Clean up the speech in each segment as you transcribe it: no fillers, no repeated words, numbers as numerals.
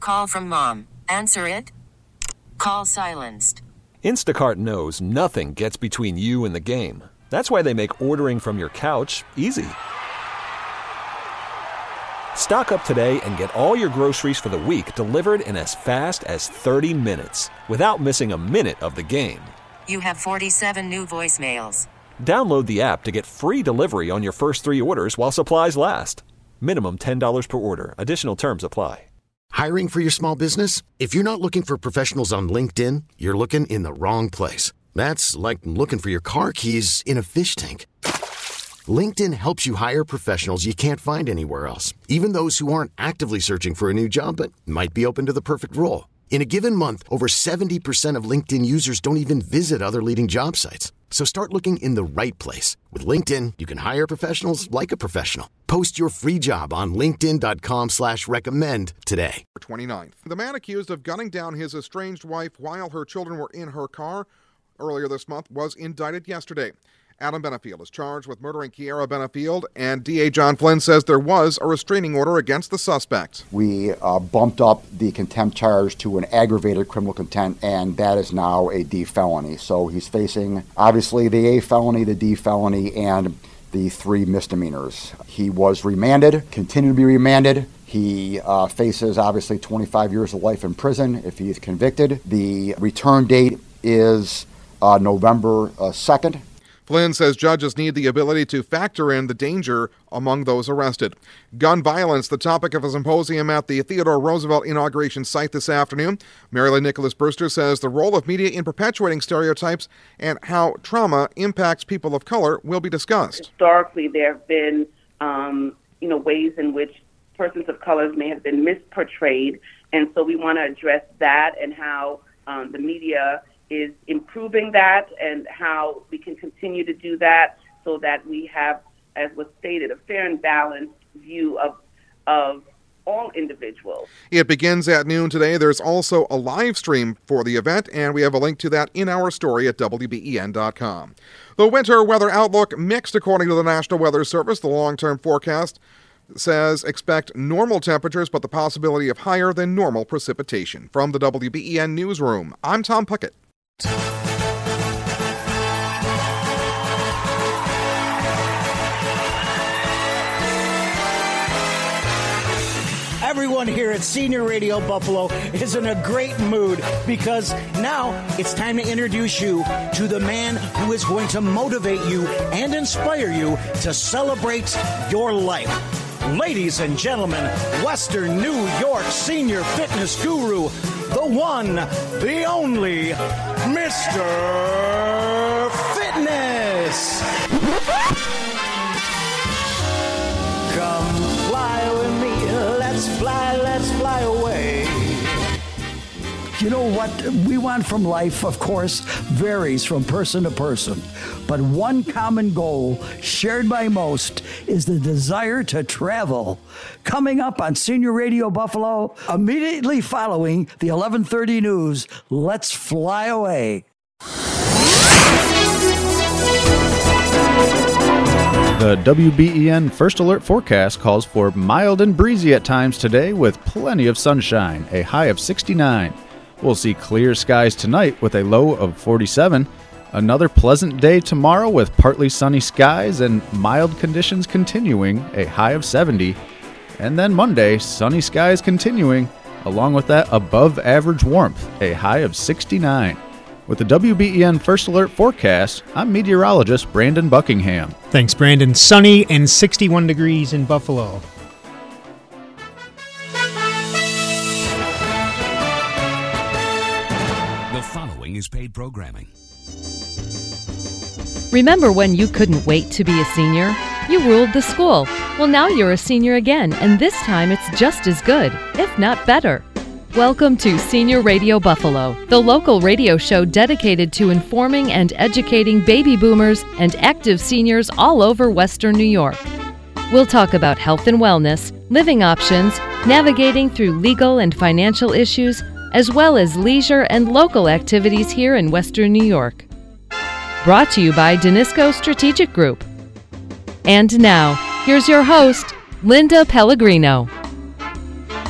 Call from mom. Answer it. Call silenced. Instacart knows nothing gets between you and the game. That's why they make ordering from your couch easy. Stock up today and get all your groceries for the week delivered in as fast as 30 minutes without missing a minute of the game. You have 47 new voicemails. Download the app to get free delivery on your first 3 orders while supplies last. Minimum $10 per order. Additional terms apply. Hiring for your small business? If you're not looking for professionals on LinkedIn, you're looking in the wrong place. That's like looking for your car keys in a fish tank. LinkedIn helps you hire professionals you can't find anywhere else, even those who aren't actively searching for a new job but might be open to the perfect role. In a given month, over 70% of LinkedIn users don't even visit other leading job sites. So start looking in the right place. With LinkedIn, you can hire professionals like a professional. Post your free job on linkedin.com/recommend today. 29th. The man accused of gunning down his estranged wife while her children were in her car earlier this month was indicted yesterday. Adam Benefield is charged with murdering Kiara Benefield, and DA John Flynn says there was a restraining order against the suspect. We bumped up the contempt charge to an aggravated criminal contempt, and that is now a D felony. So he's facing, obviously, the A felony, the D felony, and the 3 misdemeanors. He was remanded, continued to be remanded. He faces, obviously, 25 years of life in prison if he is convicted. The return date is November 2nd. Flynn says judges need the ability to factor in the danger among those arrested. Gun violence, the topic of a symposium at the Theodore Roosevelt inauguration site this afternoon. Marilyn Nicholas Brewster says the role of media in perpetuating stereotypes and how trauma impacts people of color will be discussed. Historically, there have been, ways in which persons of color may have been misportrayed, and so we want to address that and how the media is improving that and how we can continue to do that so that we have, as was stated, a fair and balanced view of all individuals. It begins at noon today. There's also a live stream for the event, and we have a link to that in our story at WBEN.com. The winter weather outlook mixed according to the National Weather Service. The long-term forecast says expect normal temperatures, but the possibility of higher than normal precipitation. From the WBEN Newsroom, I'm Tom Puckett. Everyone here at Senior Radio Buffalo is in a great mood because now it's time to introduce you to the man who is going to motivate you and inspire you to celebrate your life. Ladies and gentlemen, Western New York senior fitness guru, the one, the only, Mr. Fitness. Come fly with me, let's fly away. You know what we want from life, of course, varies from person to person. But one common goal shared by most is the desire to travel. Coming up on Senior Radio Buffalo, immediately following the 11:30 news, let's fly away. The WBEN First Alert forecast calls for mild and breezy at times today with plenty of sunshine, a high of 69. We'll see clear skies tonight with a low of 47. Another pleasant day tomorrow with partly sunny skies and mild conditions continuing, a high of 70. And then Monday, sunny skies continuing, along with that above average warmth, a high of 69. With the WBEN First Alert forecast, I'm meteorologist Brandon Buckingham. Thanks, Brandon. Sunny and 61 degrees in Buffalo. The following is paid programming. Remember when you couldn't wait to be a senior? You ruled the school. Well, now you're a senior again, and this time it's just as good, if not better. Welcome to Senior Radio Buffalo, the local radio show dedicated to informing and educating baby boomers and active seniors all over Western New York. We'll talk about health and wellness, living options, navigating through legal and financial issues, as well as leisure and local activities here in Western New York. Brought to you by Danisco Strategic Group. And now, here's your host, Linda Pellegrino.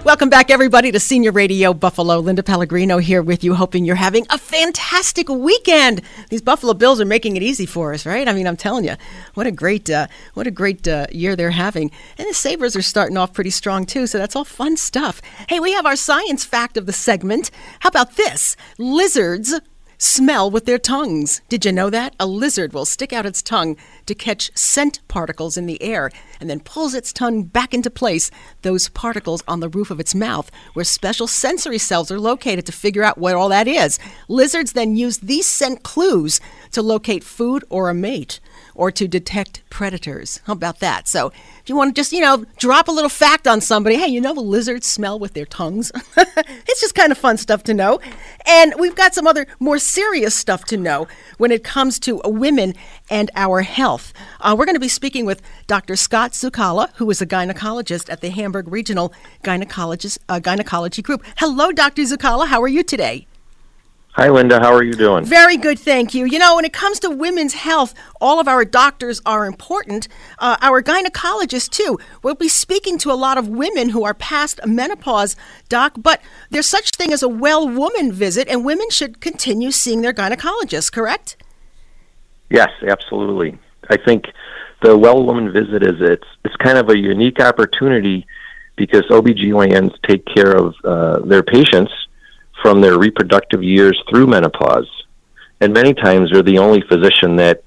Welcome back, everybody, to Senior Radio Buffalo. Linda Pellegrino here with you, hoping you're having a fantastic weekend. These Buffalo Bills are making it easy for us, right? I mean, I'm telling you, what a great year they're having. And the Sabres are starting off pretty strong, too, so that's all fun stuff. Hey, we have our science fact of the segment. How about this? Lizards smell with their tongues. Did you know that? A lizard will stick out its tongue to catch scent particles in the air and then pulls its tongue back into place, those particles on the roof of its mouth, where special sensory cells are located to figure out what all that is. Lizards then use these scent clues to locate food or a mate, or to detect predators. How about that? So if you want to just, drop a little fact on somebody, hey, lizards smell with their tongues? It's just kind of fun stuff to know. And we've got some other more serious stuff to know when it comes to women and our health. We're going to be speaking with Dr. Scott Zucala, who is a gynecologist at the Hamburg Regional Gynecology Group. Hello, Dr. Zucala. How are you today? Hi, Linda. How are you doing? Very good, thank you. When it comes to women's health, all of our doctors are important. Our gynecologists, too. We'll be speaking to a lot of women who are past menopause, Doc, but there's such thing as a well woman visit, and women should continue seeing their gynecologist, correct? Yes, absolutely. I think the well woman visit it's kind of a unique opportunity because OBGYNs take care of their patients from their reproductive years through menopause. And many times they're the only physician that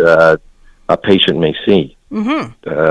a patient may see. Mm-hmm.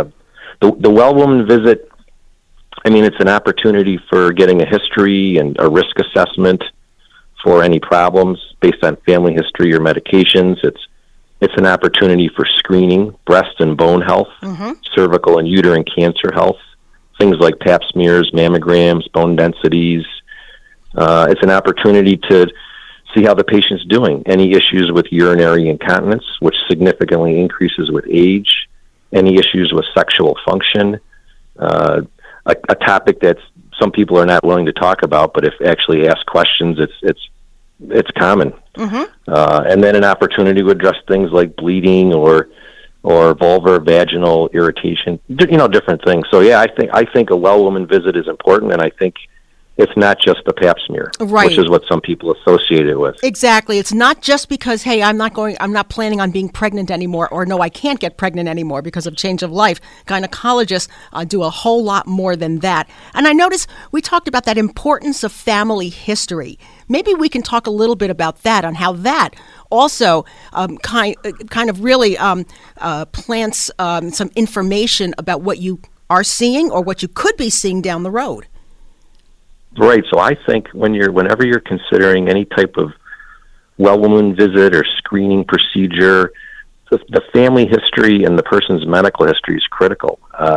The well woman visit, it's an opportunity for getting a history and a risk assessment for any problems based on family history or medications. It's an opportunity for screening, breast and bone health, mm-hmm. cervical and uterine cancer health, things like pap smears, mammograms, bone densities. It's an opportunity to see how the patient's doing. Any issues with urinary incontinence, which significantly increases with age. Any issues with sexual function. A topic that some people are not willing to talk about, but if actually asked questions, it's common. Mm-hmm. And then an opportunity to address things like bleeding or vulvar vaginal irritation. Different things. So yeah, I think a well woman visit is important, and I think it's not just the pap smear, right, which is what some people associate it with. Exactly. It's not just because, hey, I'm not planning on being pregnant anymore, or no, I can't get pregnant anymore because of change of life. Gynecologists do a whole lot more than that. And I noticed we talked about that importance of family history. Maybe we can talk a little bit about that, on how that also kind of really plants some information about what you are seeing or what you could be seeing down the road. Right. So I think whenever you're considering any type of well woman visit or screening procedure, the family history and the person's medical history is critical.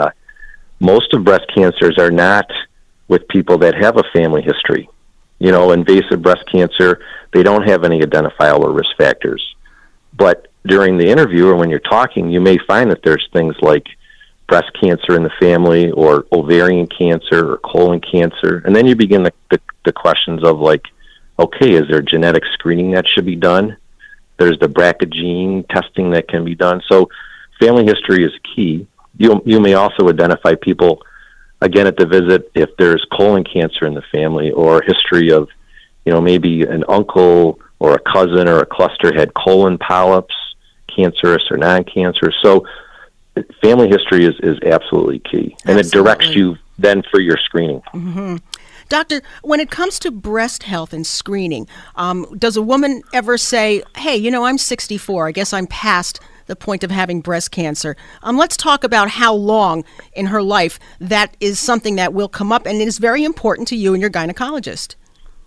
Most of breast cancers are not with people that have a family history. Invasive breast cancer, they don't have any identifiable risk factors. But during the interview or when you're talking, you may find that there's things like breast cancer in the family, or ovarian cancer, or colon cancer. And then you begin the questions of okay, is there genetic screening that should be done? There's the BRCA gene testing that can be done. So family history is key. You may also identify people, again, at the visit, if there's colon cancer in the family, or a history of, maybe an uncle or a cousin or a cluster had colon polyps, cancerous or non-cancerous. So family history is absolutely key, and it directs you then for your screening. Mm-hmm. Doctor, when it comes to breast health and screening, does a woman ever say, hey, I'm 64, I guess I'm past the point of having breast cancer? Let's talk about how long in her life that is something that will come up, and it is very important to you and your gynecologist.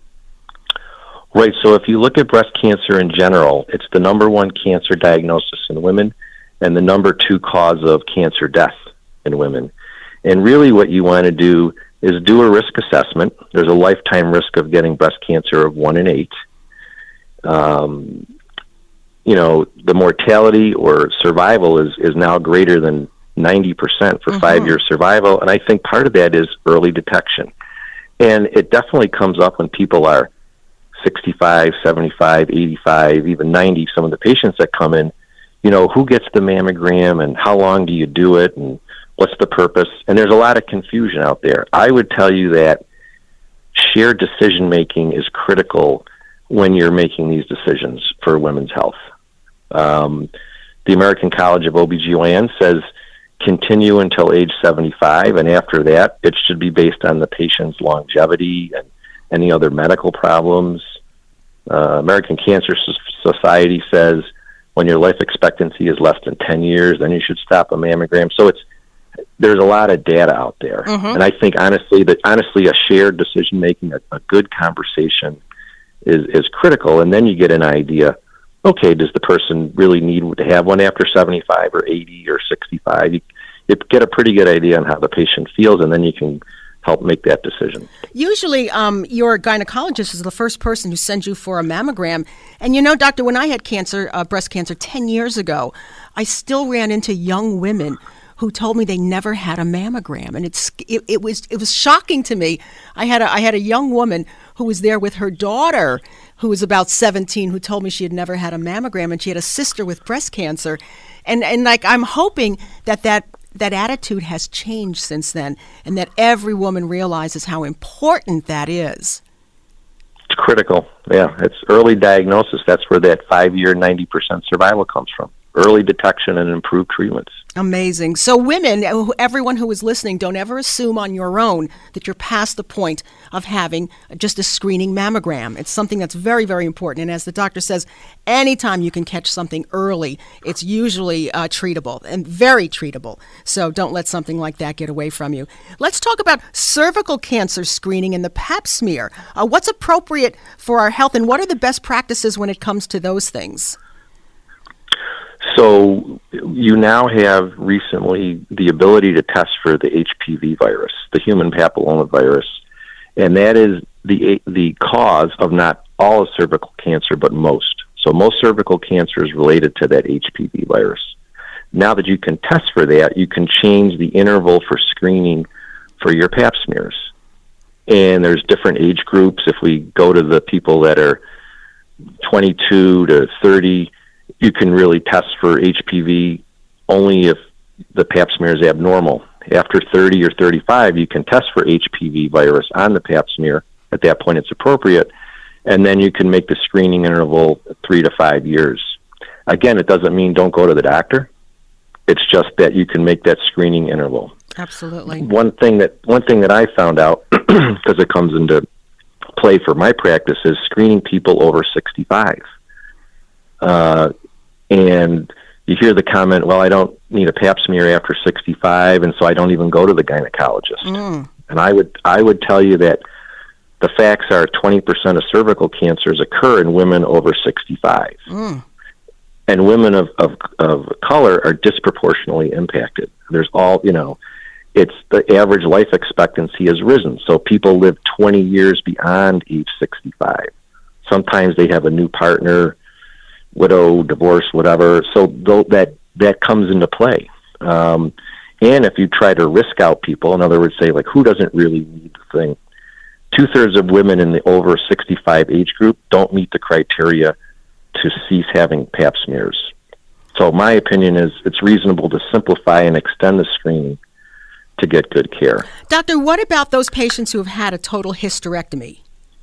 Right, so if you look at breast cancer in general, it's the number one cancer diagnosis in women, and the number 2 cause of cancer death in women. And really what you want to do is do a risk assessment. There's a lifetime risk of getting breast cancer of 1 in 8. The mortality or survival is now greater than 90% for mm-hmm. 5-year survival, and I think part of that is early detection. And it definitely comes up when people are 65, 75, 85, even 90. Some of the patients that come in, who gets the mammogram and how long do you do it and what's the purpose? And there's a lot of confusion out there. I would tell you that shared decision making is critical when you're making these decisions for women's health. The American College of OBGYN says continue until age 75, and after that, it should be based on the patient's longevity and any other medical problems. American Cancer Society says when your life expectancy is less than 10 years, then you should stop a mammogram. So there's a lot of data out there. And I think honestly a shared decision making, a good conversation is critical. And then you get an idea, okay, does the person really need to have one after 75 or 80 or 65? You get a pretty good idea on how the patient feels, and then you can help make that decision. Usually, your gynecologist is the first person who sends you for a mammogram. And you know, doctor, when I had cancer, breast cancer 10 years ago, I still ran into young women who told me they never had a mammogram, and it was shocking to me. I had a young woman who was there with her daughter, who was about 17, who told me she had never had a mammogram, and she had a sister with breast cancer, and like I'm hoping that attitude has changed since then, and that every woman realizes how important that is. It's critical. Yeah, it's early diagnosis. That's where that 5-year, 90% survival comes from. Early detection and improved treatments. Amazing. So women, everyone who is listening, don't ever assume on your own that you're past the point of having just a screening mammogram. It's something that's very, very important. And as the doctor says, anytime you can catch something early, it's usually treatable and very treatable. So don't let something like that get away from you. Let's talk about cervical cancer screening and the Pap smear. What's appropriate for our health, and what are the best practices when it comes to those things? So you now have recently the ability to test for the HPV virus, the human papilloma virus, and that is the cause of not all of cervical cancer, but most. So most cervical cancer is related to that HPV virus. Now that you can test for that, you can change the interval for screening for your Pap smears. And there's different age groups. If we go to the people that are 22 to 30, you can really test for HPV only if the Pap smear is abnormal. After 30 or 35, you can test for HPV virus on the Pap smear. At that point, it's appropriate. And then you can make the screening interval 3 to 5 years. Again, it doesn't mean don't go to the doctor. It's just that you can make that screening interval. Absolutely. One thing that I found out, because it comes into play for my practice, is screening people over 65. And you hear the comment, well, I don't need a Pap smear after 65, and so I don't even go to the gynecologist. And I would tell you that the facts are 20% of cervical cancers occur in women over 65. And women of color are disproportionately impacted. There's it's the average life expectancy has risen. So people live 20 years beyond age 65. Sometimes they have a new partner, widow, divorce, whatever. So that comes into play. And if you try to risk out people, in other words, say like who doesn't really need the thing, 2/3 of women in the over 65 age group don't meet the criteria to cease having Pap smears. So my opinion is it's reasonable to simplify and extend the screening to get good care. Doctor, what about those patients who have had a total hysterectomy?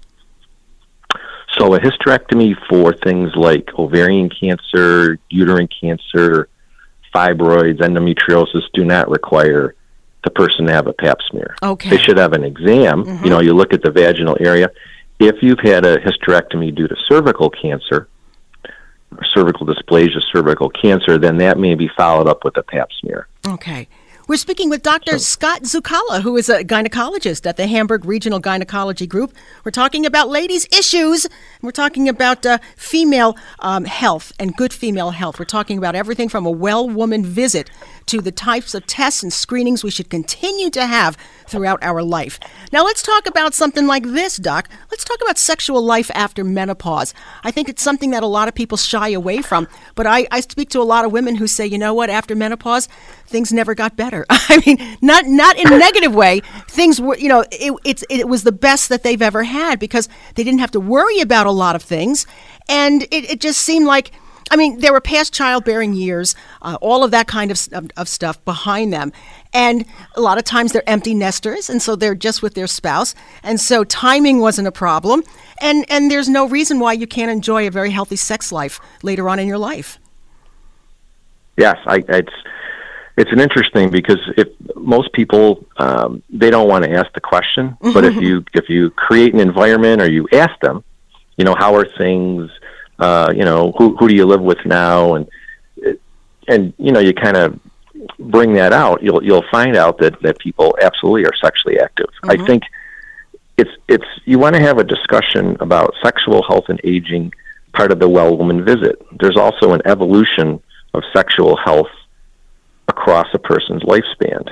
So a hysterectomy for things like ovarian cancer, uterine cancer, fibroids, endometriosis do not require the person to have a Pap smear. Okay. They should have an exam. You look at the vaginal area. If you've had a hysterectomy due to cervical cancer, or cervical dysplasia, cervical cancer, then that may be followed up with a Pap smear. Okay. We're speaking with Dr. Scott Zucala, who is a gynecologist at the Hamburg Regional Gynecology Group. We're talking about ladies' issues. We're talking about female health and good female health. We're talking about everything from a well woman visit to the types of tests and screenings we should continue to have throughout our life. Now let's talk about something like this, Doc. Let's talk about sexual life after menopause. I think it's something that a lot of people shy away from, but I speak to a lot of women who say, you know what, after menopause, things never got better. I mean, not in a negative way. Things were, it was the best that they've ever had because they didn't have to worry about a lot of things. And it just seemed like I mean, there were past childbearing years, all of that kind of stuff behind them. And a lot of times they're empty nesters, and so they're just with their spouse. And so timing wasn't a problem. And there's no reason why you can't enjoy a very healthy sex life later on in your life. Yes, it's an interesting, because if most people they don't want to ask the question, but if you create an environment, or you ask them, how are things, who do you live with now, and you kind of bring that out, you'll find out that people absolutely are sexually active. I think it's you want to have a discussion about sexual health and aging, part of the Well Woman visit. There's also an evolution of sexual health across a person's lifespan.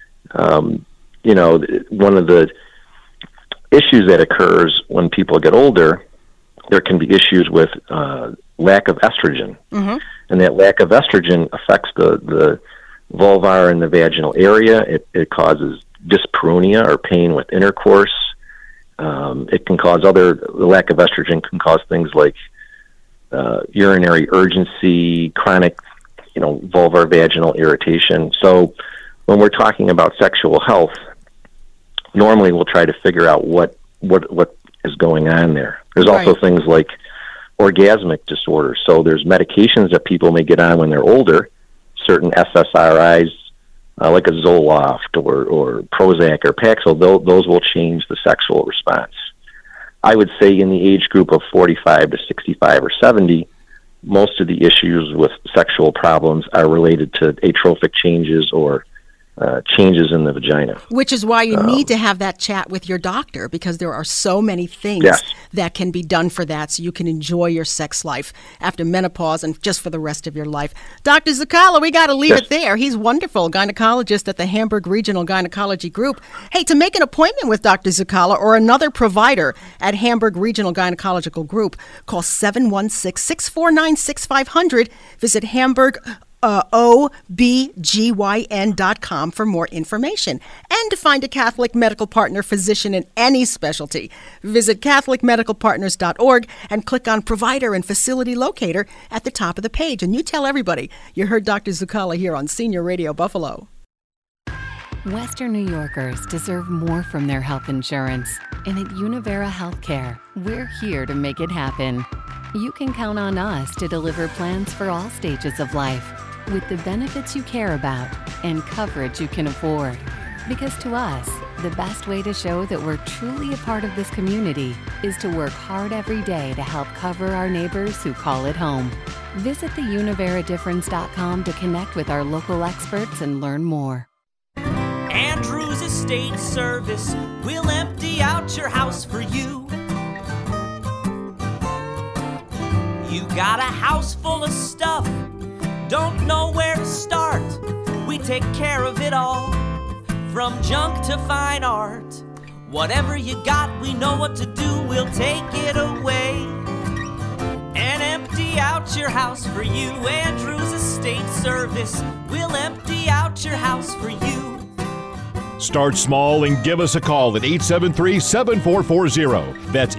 One of the issues that occurs when people get older, there can be issues with lack of estrogen. And that lack of estrogen affects the vulvar and the vaginal area. It causes dyspareunia, or pain with intercourse. It can cause the lack of estrogen can cause things like urinary urgency, chronic vulvar vaginal irritation. So when we're talking about sexual health, normally we'll try to figure out what is going on there. There's also things like orgasmic disorders. So there's medications that people may get on when they're older, certain SSRIs, like a Zoloft or Prozac or Paxil. Those will change the sexual response. I would say in the age group of 45 to 65 or 70, most of the issues with sexual problems are related to atrophic changes or changes in the vagina. Which is why you need to have that chat with your doctor, because there are so many things that can be done for that, so you can enjoy your sex life after menopause and just for the rest of your life. Dr. Zucala, we got to leave it there. He's wonderful, gynecologist at the Hamburg Regional Gynecology Group. Hey, to make an appointment with Dr. Zucala or another provider at Hamburg Regional Gynecological Group, call 716-649-6500. Visit Hamburg OBGYN.com for more information, and to find a Catholic medical partner physician in any specialty. Visit CatholicMedicalPartners.org and click on Provider and Facility Locator at the top of the page. And you tell everybody you heard Dr. Zucala here on Senior Radio Buffalo. Western New Yorkers deserve more from their health insurance. And at Univera Healthcare, we're here to make it happen. You can count on us to deliver plans for all stages of life, with the benefits you care about and coverage you can afford. Because to us, the best way to show that we're truly a part of this community is to work hard every day to help cover our neighbors who call it home. Visit theuniveradifference.com to connect with our local experts and learn more. Andrews Estate Service will empty out your house for you. You got a house full of stuff, don't know where to start. We take care of it all, from junk to fine art. Whatever you got, we know what to do, we'll take it away and empty out your house for you. Andrews Estate Service will empty out your house for you. Start small and give us a call at 873-7440. That's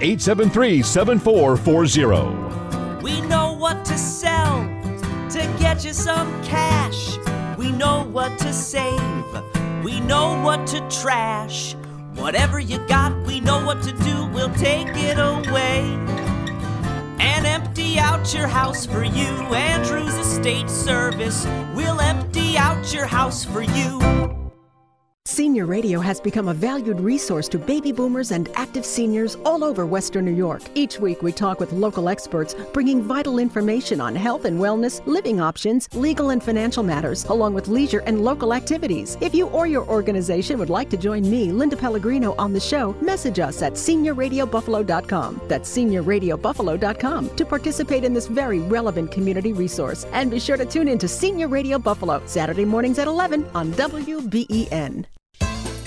873-7440. We know what to sell to get you some cash. We know what to save. We know what to trash. Whatever you got, we know what to do. We'll take it away and empty out your house for you. Andrews Estate Service will empty out your house for you. Senior Radio has become a valued resource to baby boomers and active seniors all over Western New York. Each week we talk with local experts, bringing vital information on health and wellness, living options, legal and financial matters, along with leisure and local activities. If you or your organization would like to join me, Linda Pellegrino, on the show, message us at SeniorRadioBuffalo.com. That's SeniorRadioBuffalo.com to participate in this very relevant community resource. And be sure to tune in to Senior Radio Buffalo, Saturday mornings at 11 on WBEN. Hi,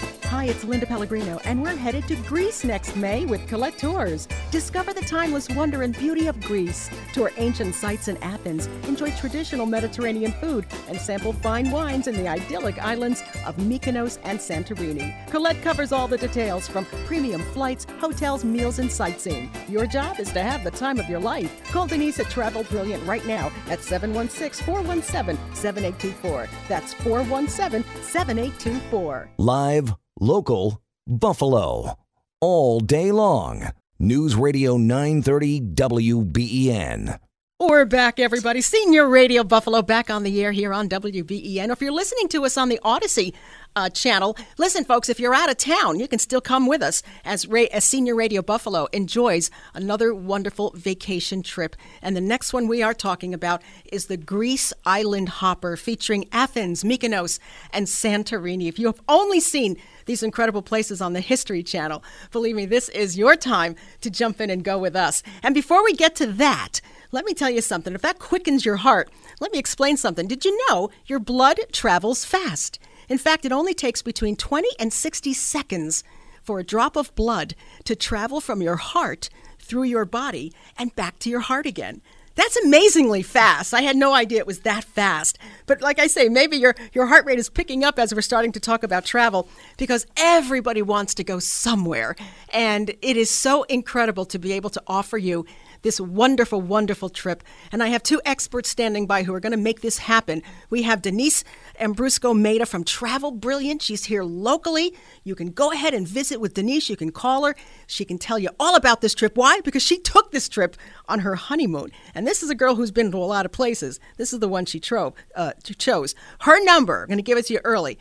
Hi, it's Linda Pellegrino, and we're headed to Greece next May with Colette Tours. Discover the timeless wonder and beauty of Greece. Tour ancient sites in Athens, enjoy traditional Mediterranean food, and sample fine wines in the idyllic islands of Mykonos and Santorini. Colette covers all the details from premium flights, hotels, meals, and sightseeing. Your job is to have the time of your life. Call Denise at Travel Brilliant right now at 716-417-7824. That's 417-7824. Live, local, Buffalo. All day long. News Radio 930 WBEN. We're back, everybody. Senior Radio Buffalo back on the air here on WBEN. If you're listening to us on the Odyssey channel, listen, folks, if you're out of town, you can still come with us as Senior Radio Buffalo enjoys another wonderful vacation trip. And the next one we are talking about is the Greece Island Hopper, featuring Athens, Mykonos, and Santorini. If you have only seen these incredible places on the History Channel, believe me, this is your time to jump in and go with us. And before we get to that, let me tell you something. If that quickens your heart, let me explain something. Did you know your blood travels fast? In fact, it only takes between 20 and 60 seconds for a drop of blood to travel from your heart through your body and back to your heart again. That's amazingly fast. I had no idea it was that fast. But like I say, maybe your heart rate is picking up as we're starting to talk about travel, because everybody wants to go somewhere. And it is so incredible to be able to offer you this wonderful, wonderful trip. And I have two experts standing by who are going to make this happen. We have Denise Ambrusco-Maida from Travel Brilliant. She's here locally. You can go ahead and visit with Denise. You can call her. She can tell you all about this trip. Why? Because she took this trip on her honeymoon. And this is a girl who's been to a lot of places. This is the one she chose. Her number, I'm going to give it to you early,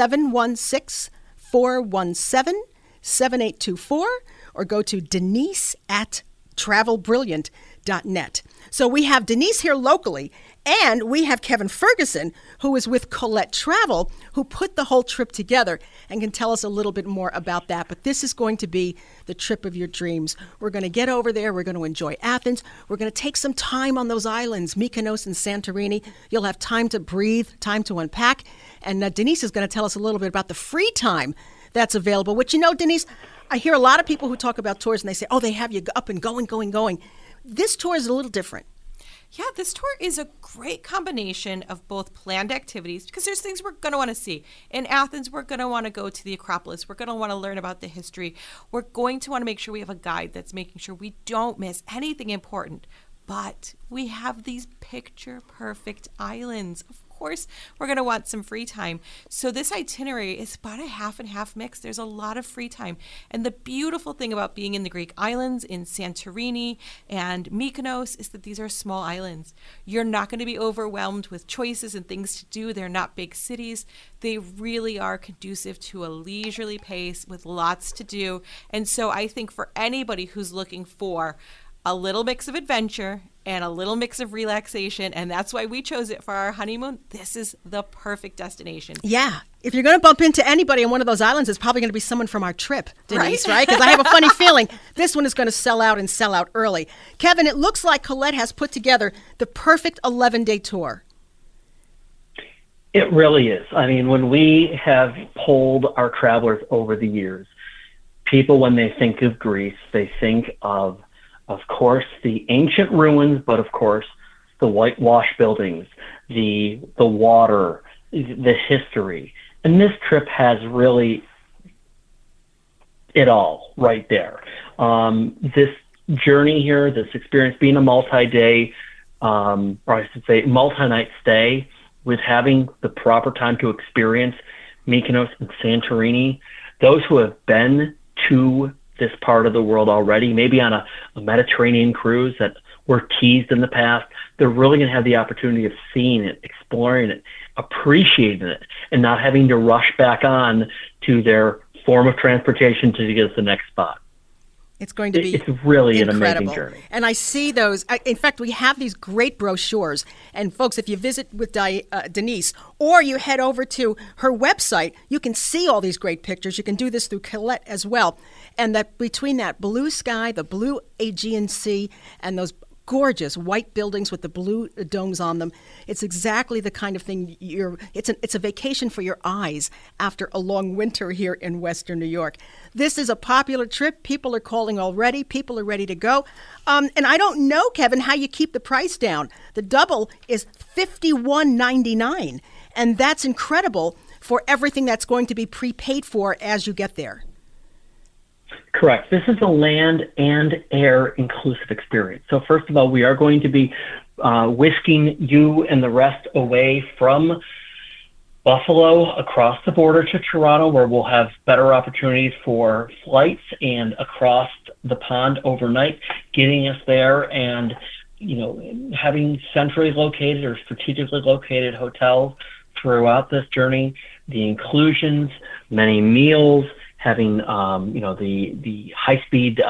716-417-7824, or go to Denise at travelbrilliant.net. So we have Denise here locally, and we have Kevin Ferguson, who is with Colette Travel, who put the whole trip together and can tell us a little bit more about that. But this is going to be the trip of your dreams. We're going to get over there. We're going to enjoy Athens. We're going to take some time on those islands, Mykonos and Santorini. You'll have time to breathe, time to unpack. And Denise is going to tell us a little bit about the free time that's available, which, you know, Denise, I hear a lot of people who talk about tours and they say, oh, they have you up and going. This tour is a little different. Yeah, this tour is a great combination of both planned activities, because there's things we're going to want to see. In Athens, we're going to want to go to the Acropolis. We're going to want to learn about the history. We're going to want to make sure we have a guide that's making sure we don't miss anything important. But we have these picture-perfect islands. Of course, we're going to want some free time. So this itinerary is about a half and half mix. There's a lot of free time. And the beautiful thing about being in the Greek islands, in Santorini and Mykonos, is that these are small islands. You're not going to be overwhelmed with choices and things to do. They're not big cities. They really are conducive to a leisurely pace with lots to do. And so I think for anybody who's looking for a little mix of adventure and a little mix of relaxation, and that's why we chose it for our honeymoon, this is the perfect destination. Yeah. If you're going to bump into anybody on one of those islands, it's probably going to be someone from our trip, Denise, right? Because I have a funny feeling this one is going to sell out and sell out early. Kevin, it looks like Colette has put together the perfect 11-day tour. It really is. I mean, when we have polled our travelers over the years, people, when they think of Greece, they think of course, the ancient ruins, but of course, the whitewashed buildings, the water, the history. And this trip has really it all right there. This journey here, this experience, being a multi-day, or I should say multi-night stay, with having the proper time to experience Mykonos and Santorini, those who have been to this part of the world already, maybe on a Mediterranean cruise that were teased in the past, they're really going to have the opportunity of seeing it, exploring it, appreciating it, and not having to rush back on to their form of transportation to get to the next spot. It's going to be It's really incredible. An amazing journey. And I see those. In fact, we have these great brochures. And folks, if you visit with Denise, or you head over to her website, you can see all these great pictures. You can do this through Colette as well. And that between that blue sky, the blue Aegean Sea, and those gorgeous white buildings with the blue domes on them. It's exactly the kind of thing it's a vacation for your eyes after a long winter here in Western New York. This is a popular trip. People are calling already. People are ready to go. And I don't know, Kevin, how you keep the price down. The double is $51.99, and that's incredible for everything that's going to be prepaid for as you get there. Correct. This is a land and air inclusive experience. So first of all, we are going to be whisking you and the rest away from Buffalo across the border to Toronto, where we'll have better opportunities for flights and across the pond overnight, getting us there and, having centrally located or strategically located hotels throughout this journey, the inclusions, many meals, having the high-speed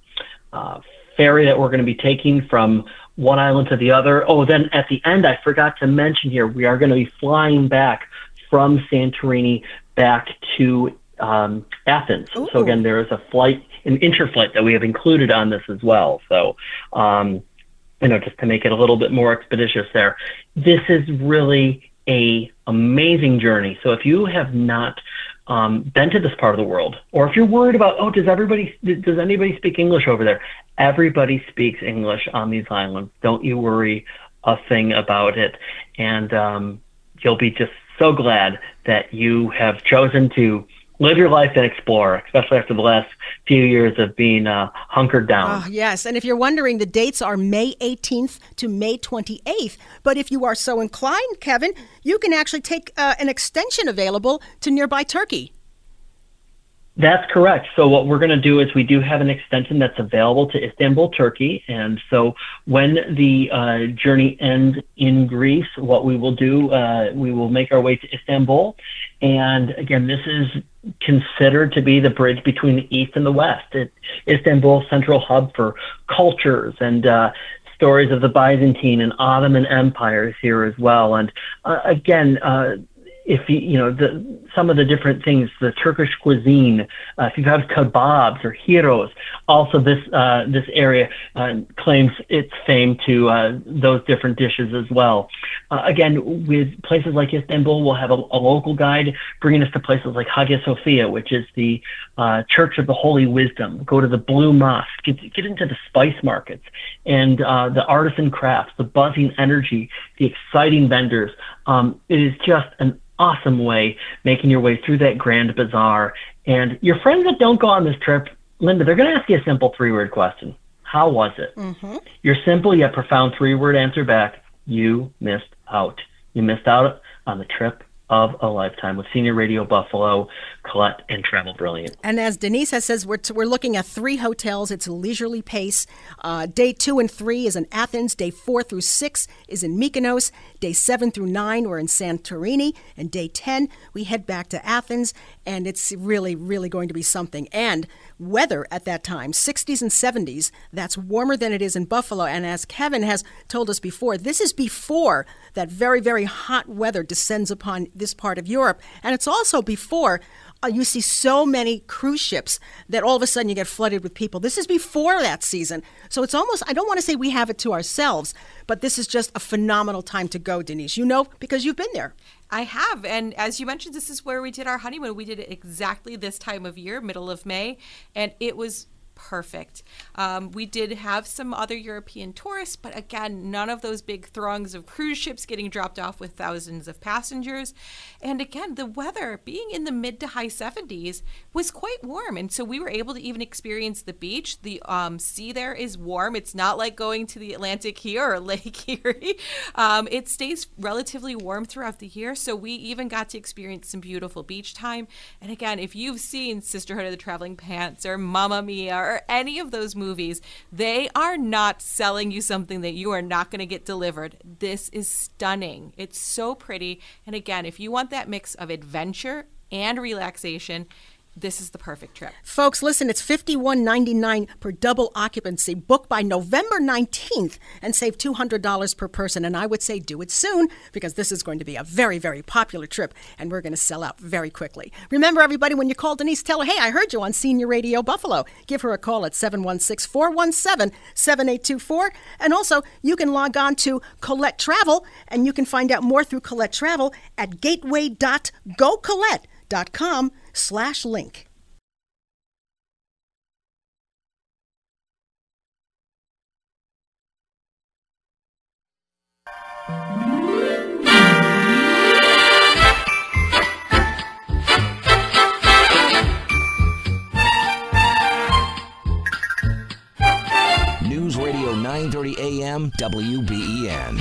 ferry that we're going to be taking from one island to the other. Oh, then at the end, I forgot to mention here, we are going to be flying back from Santorini back to Athens. Ooh. So again, there is a flight, an interflight that we have included on this as well. So, just to make it a little bit more expeditious there. This is really a amazing journey. So if you have not been to this part of the world, or if you're worried about, does anybody speak English over there? Everybody speaks English on these islands. Don't you worry a thing about it. And you'll be just so glad that you have chosen to live your life and explore, especially after the last few years of being hunkered down. Oh, yes. And if you're wondering, the dates are May 18th to May 28th. But if you are so inclined, Kevin, you can actually take an extension available to nearby Turkey. That's correct. So what we're going to do is we do have an extension that's available to Istanbul, Turkey. And so when the journey ends in Greece, what we will do, we will make our way to Istanbul. And again, this is considered to be the bridge between the East and the West. Istanbul, central hub for cultures and stories of the Byzantine and Ottoman empires here as well. And again, if some of the different things, the Turkish cuisine, if you have kebabs or gyros, also this area claims its fame to those different dishes as well. Again, with places like Istanbul, we'll have a local guide bringing us to places like Hagia Sophia, which is the Church of the Holy Wisdom. Go to the Blue Mosque, get into the spice markets and the artisan crafts, the buzzing energy, the exciting vendors. It is just an awesome way, making your way through that grand bazaar. And your friends that don't go on this trip, Linda, they're going to ask you a simple 3-word question. How was it? Mm-hmm. Your simple yet profound 3-word answer back, you missed out. You missed out on the trip of a lifetime with Senior Radio Buffalo, Colette, and Travel Brilliant. And as Denise has says, we're looking at 3 hotels. It's a leisurely pace. Day 2 and 3 is in Athens. Day 4 through 6 is in Mykonos. Day 7 through 9 we're in Santorini. And day 10 we head back to Athens. And it's really, really going to be something. And weather at that time, 60s and 70s, that's warmer than it is in Buffalo. And as Kevin has told us before, this is before that very, very hot weather descends upon this part of Europe. And it's also before you see so many cruise ships that all of a sudden you get flooded with people. This is before that season. So it's almost, I don't want to say we have it to ourselves, but this is just a phenomenal time to go, Denise. You know, because you've been there. I have. And as you mentioned, this is where we did our honeymoon. We did it exactly this time of year, middle of May, and it was perfect. We did have some other European tourists, but again, none of those big throngs of cruise ships getting dropped off with thousands of passengers. And again, the weather being in the mid to high 70s was quite warm. And so we were able to even experience the beach. The sea there is warm. It's not like going to the Atlantic here or Lake Erie. It stays relatively warm throughout the year. So we even got to experience some beautiful beach time. And again, if you've seen Sisterhood of the Traveling Pants or Mamma Mia or any of those movies, they are not selling you something that you are not going to get delivered. This is stunning. It's so pretty. And again, if you want that mix of adventure and relaxation, this is the perfect trip. Folks, listen, it's $51.99 per double occupancy. Book by November 19th and save $200 per person. And I would say do it soon because this is going to be a very, very popular trip and we're going to sell out very quickly. Remember, everybody, when you call Denise, tell her, hey, I heard you on Senior Radio Buffalo. Give her a call at 716-417-7824. And also, you can log on to Colette Travel and you can find out more through Colette Travel at gateway.gocollette.com/link. News Radio 930 AM WBEN.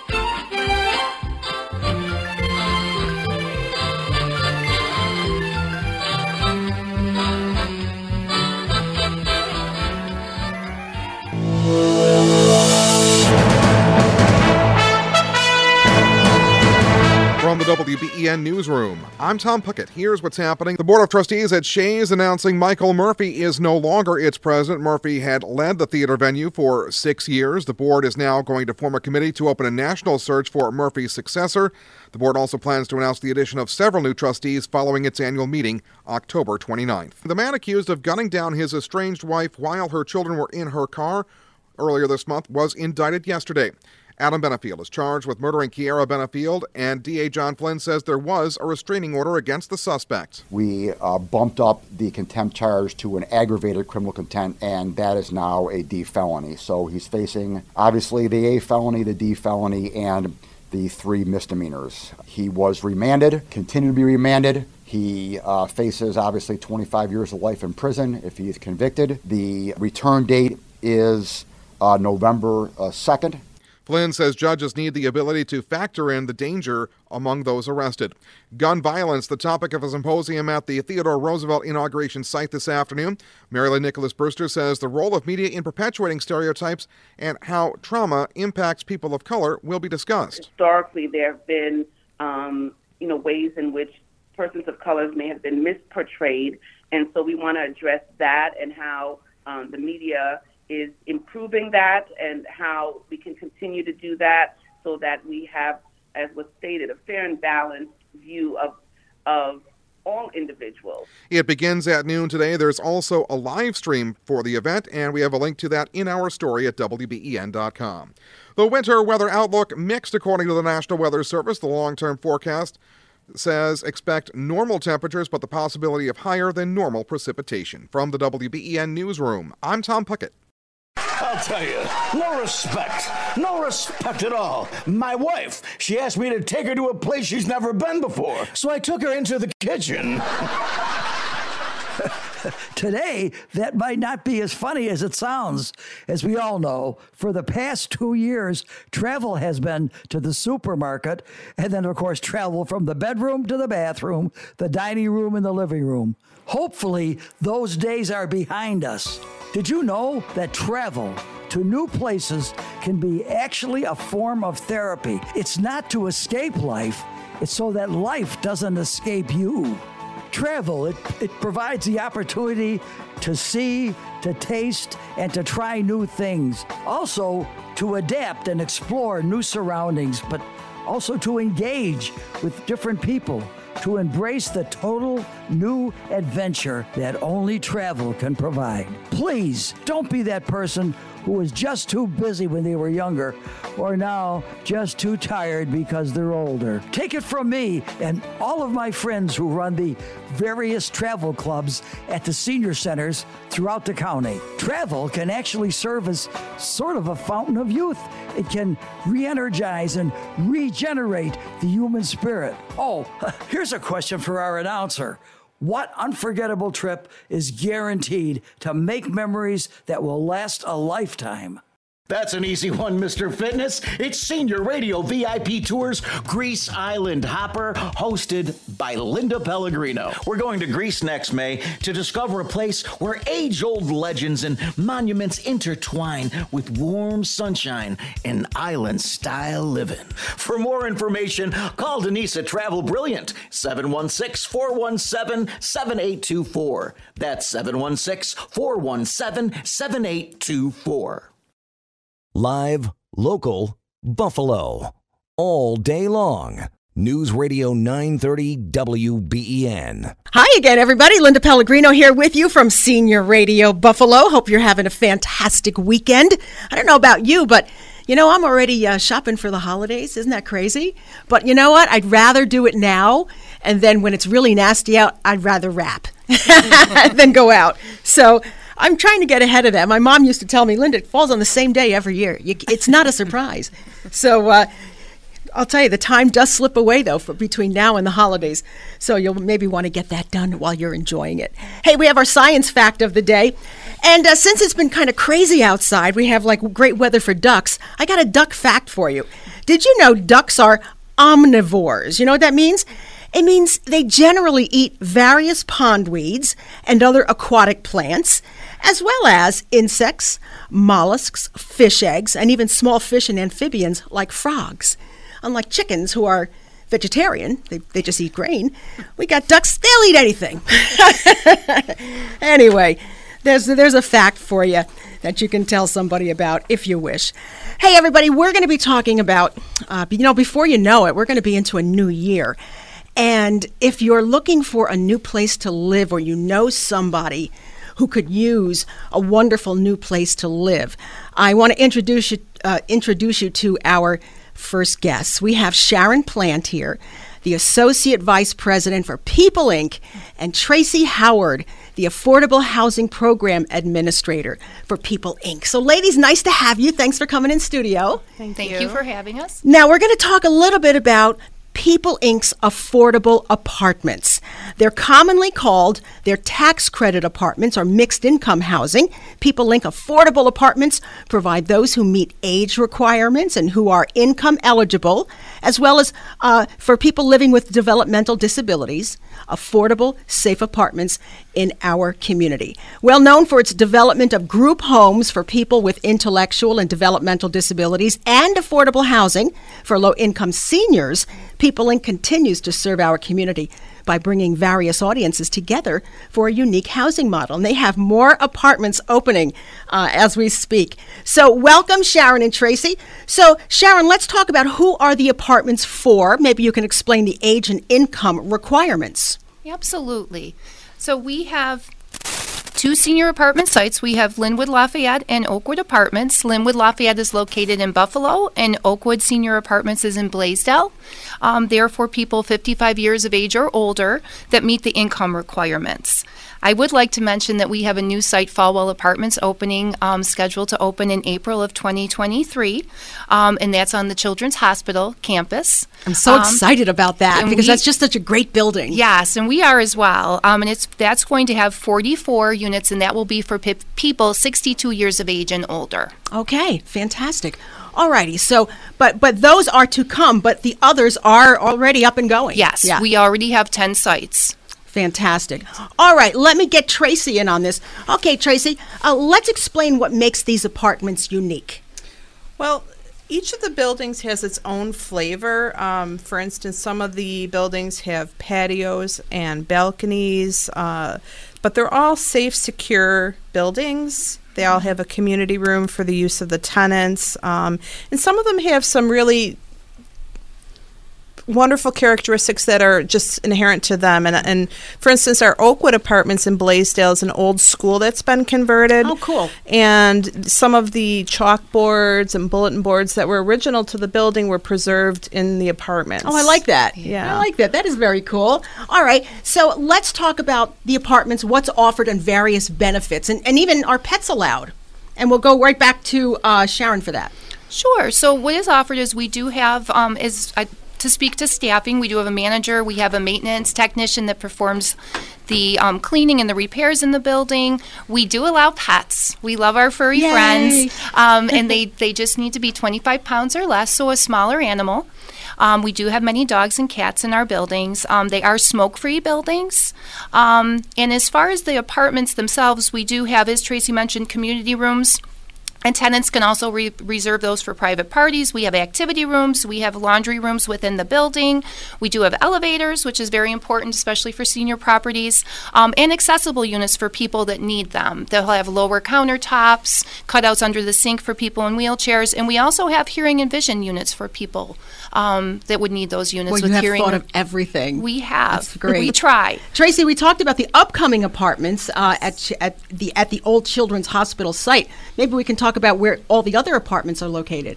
From the WBEN Newsroom, I'm Tom Puckett. Here's what's happening. The Board of Trustees at Shays announcing Michael Murphy is no longer its president. Murphy had led the theater venue for 6 years. The board is now going to form a committee to open a national search for Murphy's successor. The board also plans to announce the addition of several new trustees following its annual meeting October 29th. The man accused of gunning down his estranged wife while her children were in her car earlier this month was indicted yesterday. Adam Benefield is charged with murdering Kiara Benefield, and DA John Flynn says there was a restraining order against the suspect. We bumped up the contempt charge to an aggravated criminal contempt, and that is now a D felony. So he's facing, obviously, the A felony, the D felony, and the 3 misdemeanors. He was remanded, continued to be remanded. He faces, obviously, 25 years of life in prison if he is convicted. The return date is November 2nd. Flynn says judges need the ability to factor in the danger among those arrested. Gun violence, the topic of a symposium at the Theodore Roosevelt inauguration site this afternoon. Marilyn Nicholas Brewster says the role of media in perpetuating stereotypes and how trauma impacts people of color will be discussed. Historically, there have been, ways in which persons of color may have been misportrayed, and so we want to address that and how the media is improving that and how we can continue to do that so that we have, as was stated, a fair and balanced view of all individuals. It begins at noon today. There's also a live stream for the event, and we have a link to that in our story at WBEN.com. The winter weather outlook mixed according to the National Weather Service. The long-term forecast says expect normal temperatures, but the possibility of higher than normal precipitation. From the WBEN Newsroom, I'm Tom Puckett. I'll tell you, no respect at all. My wife, she asked me to take her to a place she's never been before, so I took her into the kitchen. Today, that might not be as funny as it sounds. As we all know, for the past 2 years, travel has been to the supermarket, and then, of course, travel from the bedroom to the bathroom, the dining room, and the living room. Hopefully, those days are behind us. Did you know that travel to new places can be actually a form of therapy? It's not to escape life, it's so that life doesn't escape you. Travel, it provides the opportunity to see, to taste, and to try new things. Also, to adapt and explore new surroundings, but also to engage with different people, to embrace the total new adventure that only travel can provide. Please, don't be that person who was just too busy when they were younger, or now just too tired because they're older. Take it from me and all of my friends who run the various travel clubs at the senior centers throughout the county. Travel can actually serve as sort of a fountain of youth. It can re-energize and regenerate the human spirit. Oh, here's a question for our announcer. What unforgettable trip is guaranteed to make memories that will last a lifetime? That's an easy one, Mr. Fitness. It's Senior Radio VIP Tours Greece Island Hopper, hosted by Linda Pellegrino. We're going to Greece next May to discover a place where age-old legends and monuments intertwine with warm sunshine and island-style living. For more information, call Denise at Travel Brilliant, 716-417-7824. That's 716-417-7824. Live, local, Buffalo. All day long. News Radio 930 WBEN. Hi again, everybody. Linda Pellegrino here with you from Senior Radio Buffalo. Hope you're having a fantastic weekend. I don't know about you, but you know, I'm already shopping for the holidays. Isn't that crazy? But you know what? I'd rather do it now, and then when it's really nasty out, I'd rather wrap than go out. So I'm trying to get ahead of that. My mom used to tell me, Linda, it falls on the same day every year. It's not a surprise. So I'll tell you, the time does slip away, though, between now and the holidays. So you'll maybe want to get that done while you're enjoying it. Hey, we have our science fact of the day. And since it's been kind of crazy outside, we have like great weather for ducks. I got a duck fact for you. Did you know ducks are omnivores? You know what that means? It means they generally eat various pond weeds and other aquatic plants, as well as insects, mollusks, fish eggs, and even small fish and amphibians like frogs. Unlike chickens, who are vegetarian, they just eat grain, we got ducks, they'll eat anything. Anyway, there's a fact for you that you can tell somebody about if you wish. Hey, everybody, we're going to be talking about, before you know it, we're going to be into a new year. And if you're looking for a new place to live, or you know somebody who could use a wonderful new place to live, I want to introduce you to our first guests. We have Sharon Plant here, the Associate Vice President for People Inc., and Tracy Howard, the Affordable Housing Program Administrator for People Inc. So, ladies, nice to have you. Thanks for coming in studio. Thank you for having us. Now, we're going to talk a little bit about People Inc.'s affordable apartments. They're commonly called their tax credit apartments or mixed income housing. People Inc. affordable apartments provide those who meet age requirements and who are income eligible, as well as for people living with developmental disabilities, affordable, safe apartments in our community. Well known for its development of group homes for people with intellectual and developmental disabilities and affordable housing for low-income seniors, People Inc. continues to serve our community by bringing various audiences together for a unique housing model. And they have more apartments opening as we speak. So welcome, Sharon and Tracy. So, Sharon, let's talk about who are the apartments for. Maybe you can explain the age and income requirements. Absolutely. So we have two senior apartment sites. We have Linwood Lafayette and Oakwood Apartments. Linwood Lafayette is located in Buffalo, and Oakwood Senior Apartments is in Blaisdell. They are for people 55 years of age or older that meet the income requirements. I would like to mention that we have a new site, Falwell Apartments, opening, scheduled to open in April of 2023, and that's on the Children's Hospital campus. I'm so excited about that because that's just such a great building. Yes, and we are as well. And that's going to have 44 units, and that will be for people 62 years of age and older. Okay, fantastic. All righty. So, but those are to come, but the others are already up and going. Yes, we already have 10 sites. Fantastic. All right, let me get Tracy in on this. Okay, Tracy, let's explain what makes these apartments unique. Well, each of the buildings has its own flavor. For instance, some of the buildings have patios and balconies, but they're all safe, secure buildings. They all have a community room for the use of the tenants, and some of them have some really wonderful characteristics that are just inherent to them. And for instance, our Oakwood Apartments in Blaisdell is an old school that's been converted. Oh, cool. And some of the chalkboards and bulletin boards that were original to the building were preserved in the apartments. Oh, I like that. Yeah. I like that. That is very cool. All right. So let's talk about the apartments, what's offered, and various benefits. And even are pets allowed? And we'll go right back to Sharon for that. Sure. So what is offered is we do have, to speak to staffing, we do have a manager, we have a maintenance technician that performs the cleaning and the repairs in the building. We do allow pets. We love our furry Yay. friends, and they just need to be 25 pounds or less, so a smaller animal. We do have many dogs and cats in our buildings. They are smoke-free buildings. And as far as the apartments themselves, we do have, as Tracy mentioned, community rooms. And tenants can also reserve those for private parties. We have activity rooms. We have laundry rooms within the building. We do have elevators, which is very important, especially for senior properties, and accessible units for people that need them. They'll have lower countertops, cutouts under the sink for people in wheelchairs, and we also have hearing and vision units for people that would need those units. Well, with you have hearing. thought of everything. We have. That's great. We try. Tracy, we talked about the upcoming apartments at the Old Children's Hospital site. Maybe we can talk about where all the other apartments are located.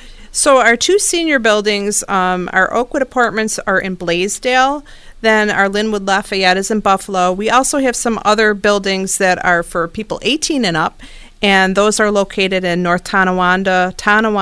So our two senior buildings, our Oakwood apartments are in Blaisdell. Then our Linwood Lafayette is in Buffalo. We also have some other buildings that are for people 18 and up, and those are located in North Tonawanda,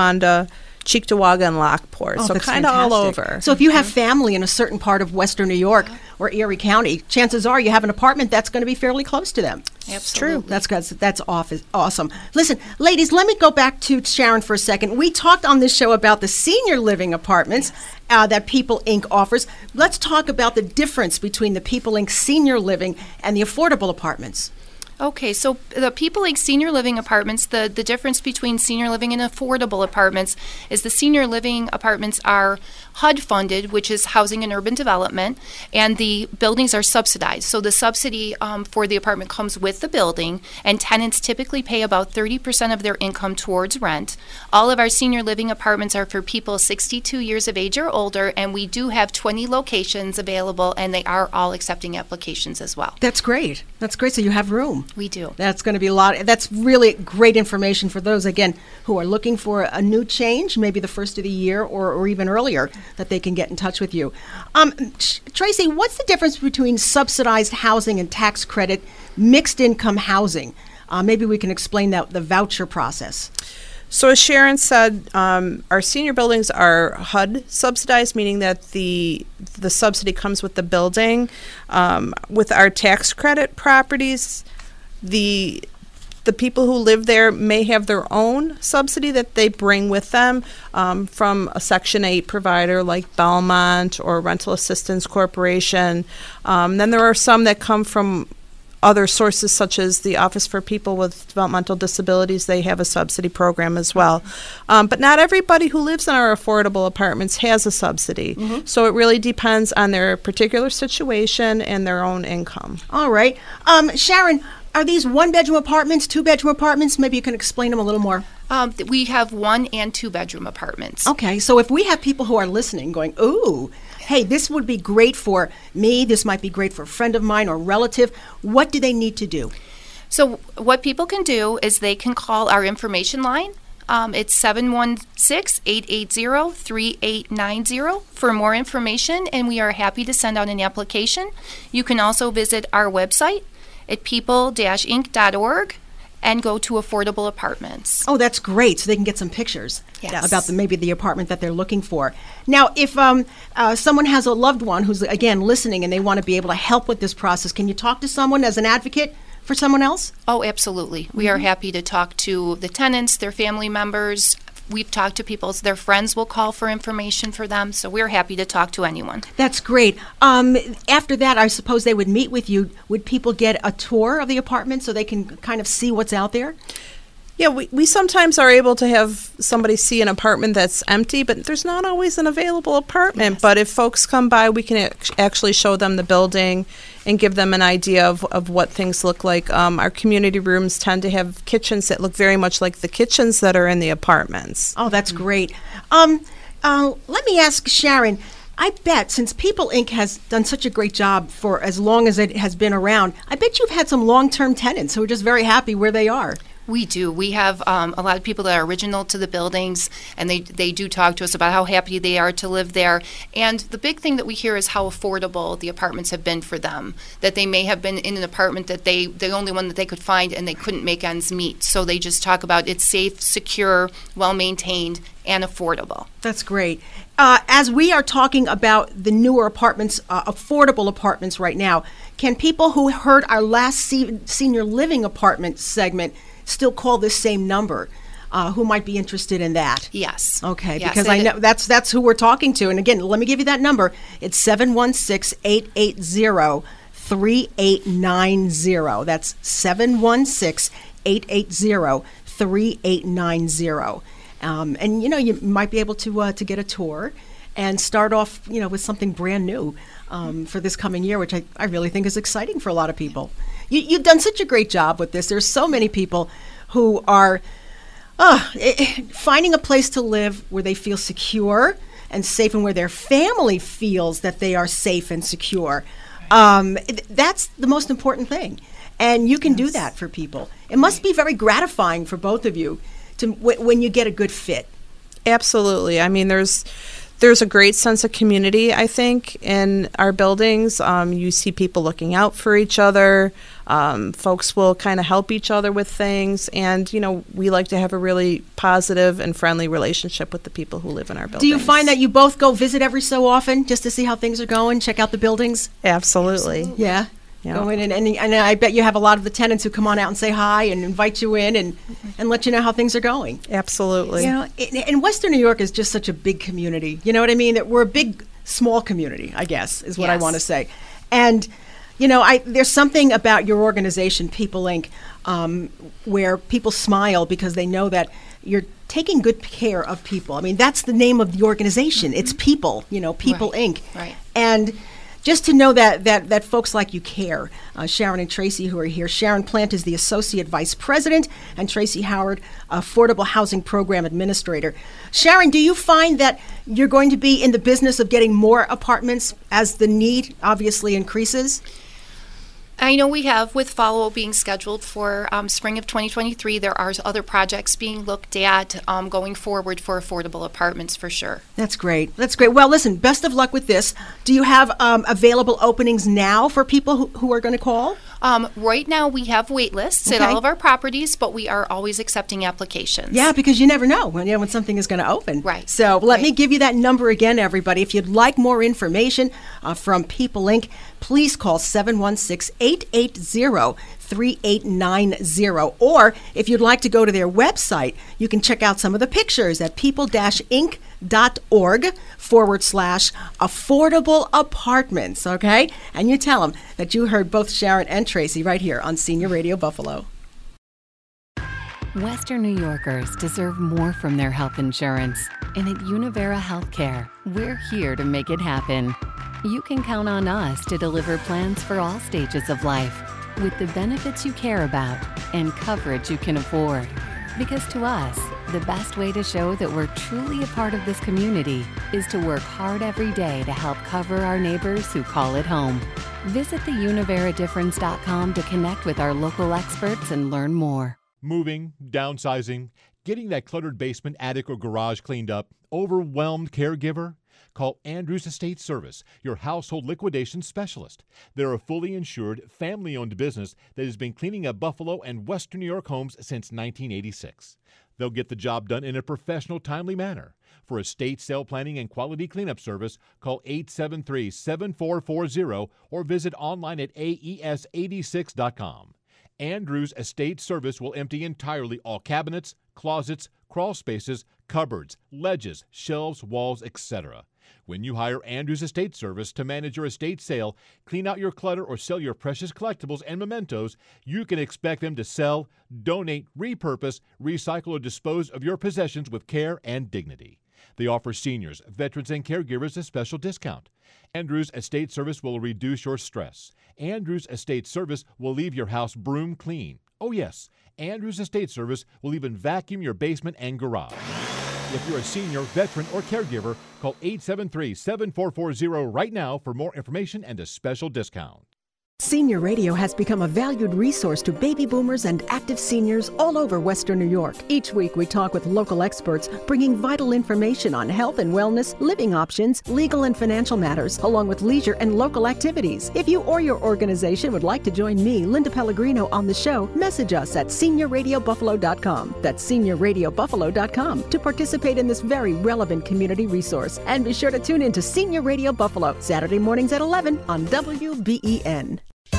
Cheektowaga, and Lockport. Oh, So that's kind of all fantastic. over. So if you have family in a certain part of Western New York or Erie County, chances are you have an apartment that's going to be fairly close to them. Absolutely. That's awesome. Listen, ladies, let me go back to Sharon for a second. We talked on this show about the senior living apartments that People Inc. offers. Let's talk about the difference between the People Inc. senior living and the affordable apartments. Okay, so the People Inc. senior living apartments, the difference between senior living and affordable apartments is the senior living apartments are HUD funded, which is Housing and Urban Development, and the buildings are subsidized. So the subsidy for the apartment comes with the building, and tenants typically pay about 30% of their income towards rent. All of our senior living apartments are for people 62 years of age or older, and we do have 20 locations available, and they are all accepting applications as well. That's great. That's great. So you have room. We do. That's going to be a lot. That's really great information for those, again, who are looking for a new change, maybe the first of the year or even earlier, that they can get in touch with you. Tracy, what's the difference between subsidized housing and tax credit mixed income housing? Maybe we can explain the voucher process. So as Sharon said, our senior buildings are HUD subsidized, meaning that the subsidy comes with the building. With our tax credit properties, the people who live there may have their own subsidy that they bring with them from a Section 8 provider like Belmont or Rental Assistance Corporation. Then there are some that come from other sources, such as the Office for People with Developmental Disabilities. They have a subsidy program as well. But not everybody who lives in our affordable apartments has a subsidy. Mm-hmm. So it really depends on their particular situation and their own income. All right. Sharon, are these one-bedroom apartments, two-bedroom apartments? Maybe you can explain them a little more. We have 1 and 2 bedroom apartments. Okay, so if we have people who are listening going, ooh, hey, this would be great for me, this might be great for a friend of mine or relative, what do they need to do? So what people can do is they can call our information line. It's 716-880-3890 for more information, and we are happy to send out an application. You can also visit our website at people-inc.org and go to affordable apartments. Oh, that's great. So they can get some pictures about maybe the apartment that they're looking for. Now, if someone has a loved one who's, again, listening and they want to be able to help with this process, can you talk to someone as an advocate for someone else? Oh, absolutely. We are happy to talk to the tenants, their family members. We've talked to people, their friends will call for information for them, so we're happy to talk to anyone. That's great. After that, I suppose they would meet with you. Would people get a tour of the apartment so they can kind of see what's out there? Yeah, we sometimes are able to have somebody see an apartment that's empty, but there's not always an available apartment. Yes. But if folks come by, we can actually show them the building and give them an idea of what things look like. Our community rooms tend to have kitchens that look very much like the kitchens that are in the apartments. Oh, that's great. Let me ask Sharon, I bet since People Inc. has done such a great job for as long as it has been around, I bet you've had some long-term tenants who are just very happy where they are. We do. We have a lot of people that are original to the buildings, and they do talk to us about how happy they are to live there. And the big thing that we hear is how affordable the apartments have been for them, that they may have been in an apartment that the only one that they could find, and they couldn't make ends meet. So they just talk about it's safe, secure, well-maintained, and affordable. That's great. As we are talking about the newer apartments, affordable apartments right now, Can people who heard our last senior living apartment segment still call this same number? Who might be interested in that? Yes. Okay, yes, because I know that's who we're talking to. And again, let me give you that number. It's 716-880-3890. That's 716-880-3890. And you might be able to get a tour and start off with something brand new for this coming year, which I really think is exciting for a lot of people. You've done such a great job with this. There's so many people who are finding a place to live where they feel secure and safe, and where their family feels that they are safe and secure. That's the most important thing, and you can do that for people. It must be very gratifying for both of you when you get a good fit. Absolutely. I mean, there's a great sense of community, I think, in our buildings. You see people looking out for each other. Folks will kind of help each other with things. And, we like to have a really positive and friendly relationship with the people who live in our buildings. Do you find that you both go visit every so often just to see how things are going, check out the buildings? Absolutely. Yeah. Go in and I bet you have a lot of the tenants who come on out and say hi and invite you in and let you know how things are going. Absolutely. And Western New York is just such a big community. You know what I mean? That we're a big, small community, I guess, is what I want to say. And, there's something about your organization, People Inc., where people smile because they know that you're taking good care of people. I mean, that's the name of the organization. It's People, People Inc. Right. And just to know that folks like you care. Sharon and Tracy, who are here. Sharon Plant is the Associate Vice President, and Tracy Howard, Affordable Housing Program Administrator. Sharon, do you find that you're going to be in the business of getting more apartments as the need obviously increases? I know we have, with follow-up being scheduled for spring of 2023, there are other projects being looked at going forward for affordable apartments for sure. That's great. That's great. Well, listen, best of luck with this. Do you have available openings now for people who are going to call? Right now we have wait lists at all of our properties, but we are always accepting applications. Yeah, because you never know when something is going to open. Right. So let me give you that number again, everybody. If you'd like more information from People Inc., please call 716-880-3890. Or if you'd like to go to their website, you can check out some of the pictures at people-inc.org/affordable apartments, okay? And you tell them that you heard both Sharon and Tracy right here on Senior Radio Buffalo. Western New Yorkers deserve more from their health insurance. And at Univera Healthcare, we're here to make it happen. You can count on us to deliver plans for all stages of life, with the benefits you care about and coverage you can afford. Because to us, the best way to show that we're truly a part of this community is to work hard every day to help cover our neighbors who call it home. Visit theuniveradifference.com to connect with our local experts and learn more. Moving, downsizing, getting that cluttered basement, attic, or garage cleaned up, overwhelmed caregiver? Call Andrews Estate Service, your household liquidation specialist. They're a fully insured, family-owned business that has been cleaning up Buffalo and Western New York homes since 1986. They'll get the job done in a professional, timely manner. For estate sale planning and quality cleanup service, call 873-7440 or visit online at aes86.com. Andrews Estate Service will empty entirely all cabinets, closets, crawl spaces, cupboards, ledges, shelves, walls, etc. When you hire Andrews Estate Service to manage your estate sale, clean out your clutter, or sell your precious collectibles and mementos, you can expect them to sell, donate, repurpose, recycle, or dispose of your possessions with care and dignity. They offer seniors, veterans, and caregivers a special discount. Andrews Estate Service will reduce your stress. Andrews Estate Service will leave your house broom clean. Oh yes, Andrews Estate Service will even vacuum your basement and garage. If you're a senior, veteran, or caregiver, call 873-7440 right now for more information and a special discount. Senior Radio has become a valued resource to baby boomers and active seniors all over Western New York. Each week we talk with local experts, bringing vital information on health and wellness, living options, legal and financial matters, along with leisure and local activities. If you or your organization would like to join me, Linda Pellegrino, on the show, message us at seniorradiobuffalo.com. That's seniorradiobuffalo.com to participate in this very relevant community resource. And be sure to tune in to Senior Radio Buffalo, Saturday mornings at 11 on WBEN.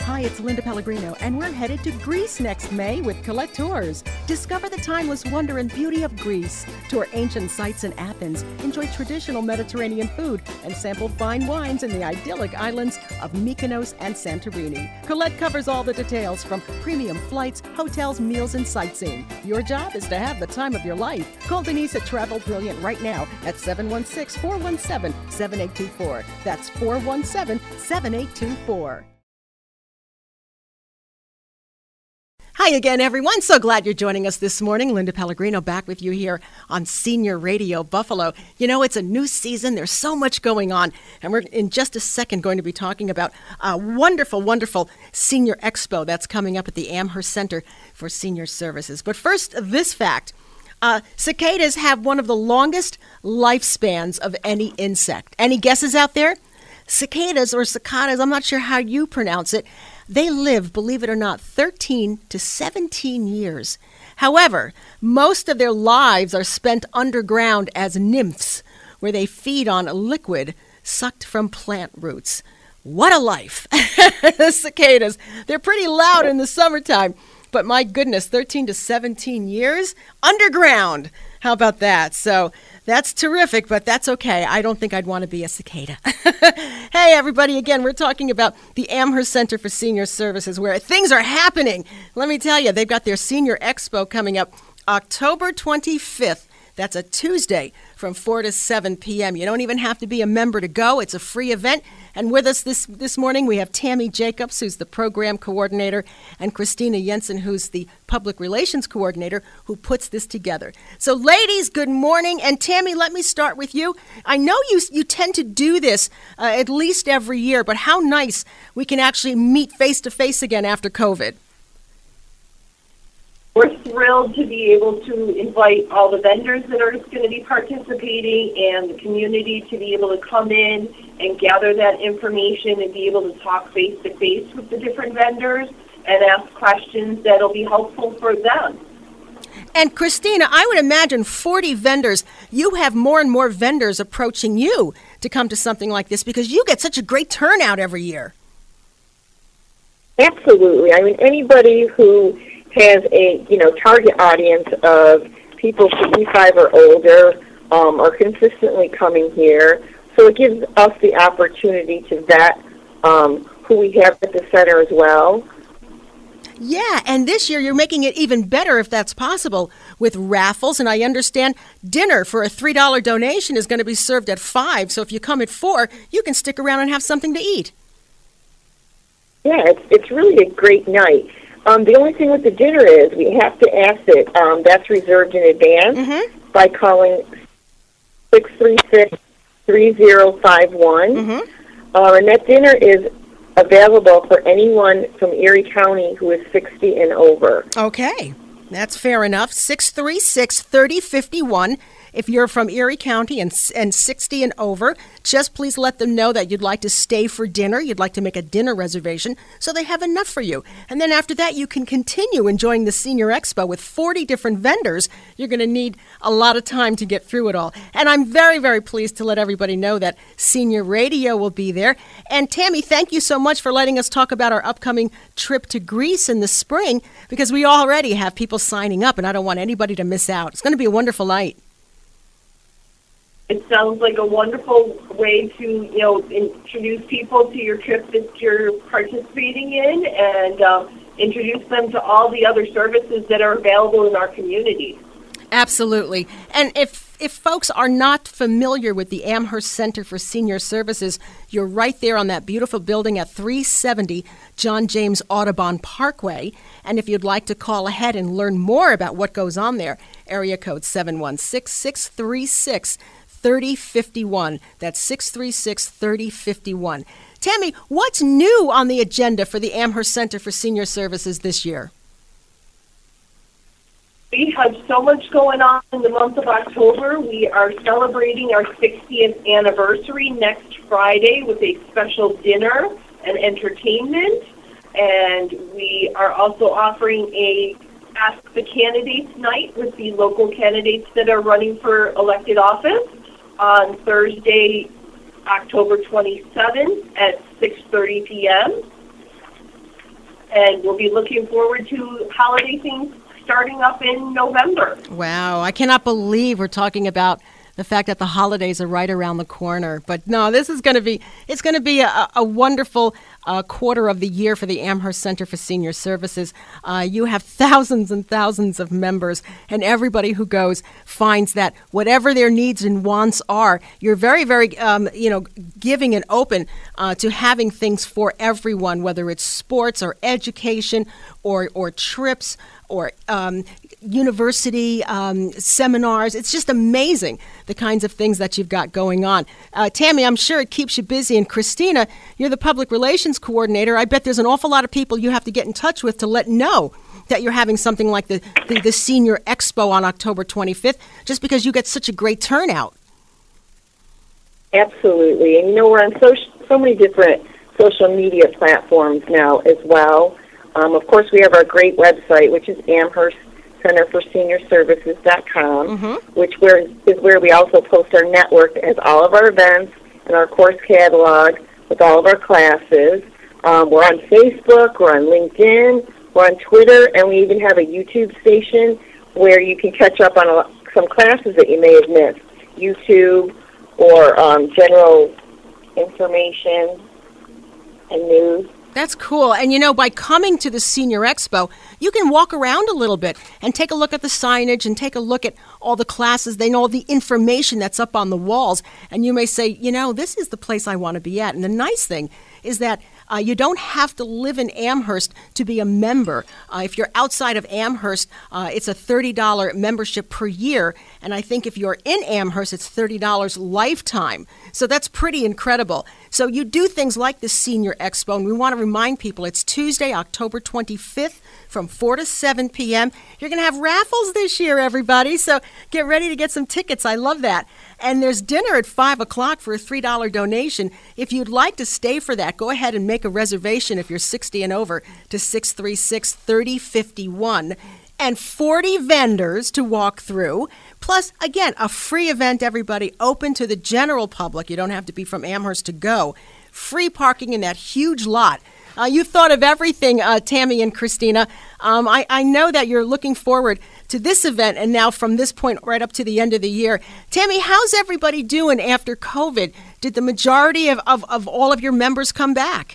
Hi, it's Linda Pellegrino, and we're headed to Greece next May with Colette Tours. Discover the timeless wonder and beauty of Greece. Tour ancient sites in Athens, enjoy traditional Mediterranean food, and sample fine wines in the idyllic islands of Mykonos and Santorini. Colette covers all the details from premium flights, hotels, meals, and sightseeing. Your job is to have the time of your life. Call Denise at Travel Brilliant right now at 716-417-7824. That's 417-7824. Hi again, everyone. So glad you're joining us this morning. Linda Pellegrino back with you here on Senior Radio Buffalo. You know, it's a new season. There's so much going on. And we're in just a second going to be talking about a wonderful, wonderful Senior Expo that's coming up at the Amherst Center for Senior Services. But first, this fact. Cicadas have one of the longest lifespans of any insect. Any guesses out there? Cicadas or cicadas, I'm not sure how you pronounce it. They live, believe it or not, 13 to 17 years. However, most of their lives are spent underground as nymphs, where they feed on a liquid sucked from plant roots. What a life! The cicadas, they're pretty loud in the summertime, but my goodness, 13 to 17 years underground. How about that? So that's terrific, but that's okay. I don't think I'd want to be a cicada. Hey, everybody, again, we're talking about the Amherst Center for Senior Services, where things are happening. Let me tell you, they've got their Senior Expo coming up October 25th. That's a Tuesday from 4 to 7 p.m. You don't even have to be a member to go. It's a free event. And with us this morning, we have Tammy Jacobs, who's the program coordinator, and Christina Jensen, who's the public relations coordinator, who puts this together. So, ladies, good morning. And Tammy, let me start with you. I know you tend to do this at least every year, but how nice we can actually meet face-to-face again after COVID. We're thrilled to be able to invite all the vendors that are going to be participating and the community to be able to come in and gather that information and be able to talk face-to-face with the different vendors and ask questions that'll be helpful for them. And Christina, I would imagine 40 vendors, you have more and more vendors approaching you to come to something like this because you get such a great turnout every year. Absolutely. I mean, anybody who has a target audience of people 55 or older are consistently coming here. So it gives us the opportunity to vet who we have at the center as well. Yeah, and this year you're making it even better if that's possible with raffles. And I understand dinner for a $3 donation is going to be served at 5. So if you come at 4, you can stick around and have something to eat. Yeah, it's really a great night. The only thing with the dinner is we have to ask it. That's reserved in advance by calling 636-3051. And that dinner is available for anyone from Erie County who is 60 and over. Okay, that's fair enough. 636-3051. If you're from Erie County and 60 and over, just please let them know that you'd like to stay for dinner. You'd like to make a dinner reservation so they have enough for you. And then after that, you can continue enjoying the Senior Expo with 40 different vendors. You're going to need a lot of time to get through it all. And I'm very, very pleased to let everybody know that Senior Radio will be there. And Tammy, thank you so much for letting us talk about our upcoming trip to Greece in the spring, because we already have people signing up, and I don't want anybody to miss out. It's going to be a wonderful night. It sounds like a wonderful way to, introduce people to your trip that you're participating in and introduce them to all the other services that are available in our community. Absolutely. And if folks are not familiar with the Amherst Center for Senior Services, you're right there on that beautiful building at 370 John James Audubon Parkway. And if you'd like to call ahead and learn more about what goes on there, area code 716-636-3051. That's 636-3051. Tammy, what's new on the agenda for the Amherst Center for Senior Services this year? We have so much going on in the month of October. We are celebrating our 60th anniversary next Friday with a special dinner and entertainment. And we are also offering a Ask the Candidates night with the local candidates that are running for elected office on Thursday, October 27th at 6:30 p.m. And we'll be looking forward to holiday things starting up in November. Wow, I cannot believe we're talking about the fact that the holidays are right around the corner. But no, this is going to be, it's going to be a wonderful quarter of the year for the Amherst Center for Senior Services. You have thousands and thousands of members, and everybody who goes finds that whatever their needs and wants are, you're very, very, giving and open to having things for everyone, whether it's sports or education or trips or university seminars. It's just amazing the kinds of things that you've got going on. Tammy, I'm sure it keeps you busy. And Christina, you're the public relations coordinator. I bet there's an awful lot of people you have to get in touch with to let know that you're having something like the Senior Expo on October 25th, just because you get such a great turnout. Absolutely. And we're on so many different social media platforms now as well. Of course, we have our great website, which is AmherstCenterForSeniorServices.com, which is where we also post our network as all of our events and our course catalog with all of our classes. We're on Facebook, we're on LinkedIn, we're on Twitter, and we even have a YouTube station where you can catch up on some classes that you may have missed, YouTube or general information and news. That's cool. And, by coming to the Senior Expo, you can walk around a little bit and take a look at the signage and take a look at all the classes. They know all the information that's up on the walls. And you may say, this is the place I want to be at. And the nice thing is that you don't have to live in Amherst to be a member. If you're outside of Amherst, it's a $30 membership per year. And I think if you're in Amherst, it's $30 lifetime. So that's pretty incredible. So you do things like the Senior Expo, and we want to remind people it's Tuesday, October 25th from 4 to 7 p.m. You're going to have raffles this year, everybody, so get ready to get some tickets. I love that. And there's dinner at 5 o'clock for a $3 donation. If you'd like to stay for that, go ahead and make a reservation if you're 60 and over to 636-3051. And 40 vendors to walk through. Plus, again, a free event, everybody, open to the general public. You don't have to be from Amherst to go. Free parking in that huge lot. You've thought of everything, Tammy and Christina. I know that you're looking forward to this event, and now from this point right up to the end of the year. Tammy, how's everybody doing after COVID? Did the majority of all of your members come back?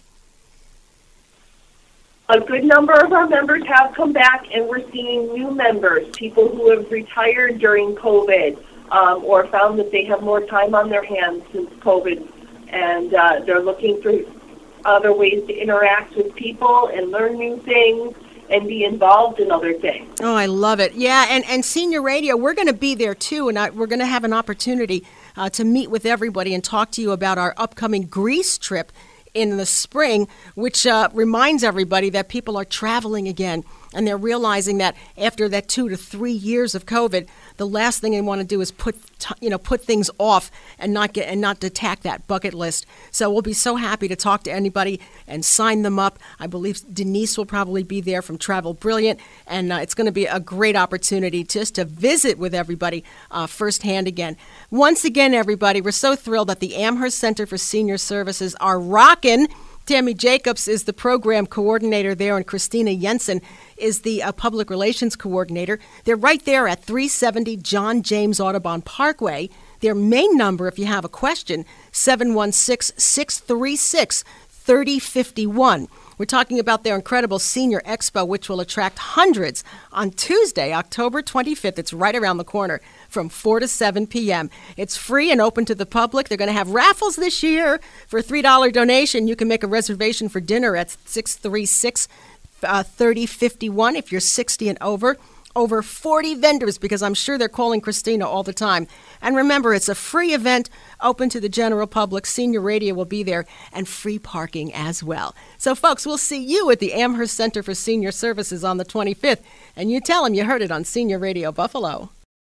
A good number of our members have come back, and we're seeing new members, people who have retired during COVID or found that they have more time on their hands since COVID, and they're looking for other ways to interact with people and learn new things and be involved in other things. Oh, I love it. Yeah, and Senior Radio, we're going to be there too, and we're going to have an opportunity to meet with everybody and talk to you about our upcoming Greece trip in the spring, which reminds everybody that people are traveling again, and they're realizing that after that 2 to 3 years of COVID, the last thing they want to do is put things off and not attack that bucket list. So we'll be so happy to talk to anybody and sign them up. I believe Denise will probably be there from Travel Brilliant, and it's going to be a great opportunity just to visit with everybody firsthand again. Once again, everybody, we're so thrilled that the Amherst Center for Senior Services are rocking. Tammy Jacobs is the program coordinator there, and Christina Jensen is the public relations coordinator. They're right there at 370 John James Audubon Parkway. Their main number, if you have a question, 716-636-3051. We're talking about their incredible Senior Expo, which will attract hundreds on Tuesday, October 25th. It's right around the corner from 4 to 7 p.m. It's free and open to the public. They're going to have raffles this year. For a $3 donation, you can make a reservation for dinner at 636-3051 if you're 60 and over. Over 40 vendors, because I'm sure they're calling Christina all the time. And remember, it's a free event open to the general public. Senior Radio will be there, and free parking as well. So, folks, we'll see you at the Amherst Center for Senior Services on the 25th. And you tell them you heard it on Senior Radio Buffalo.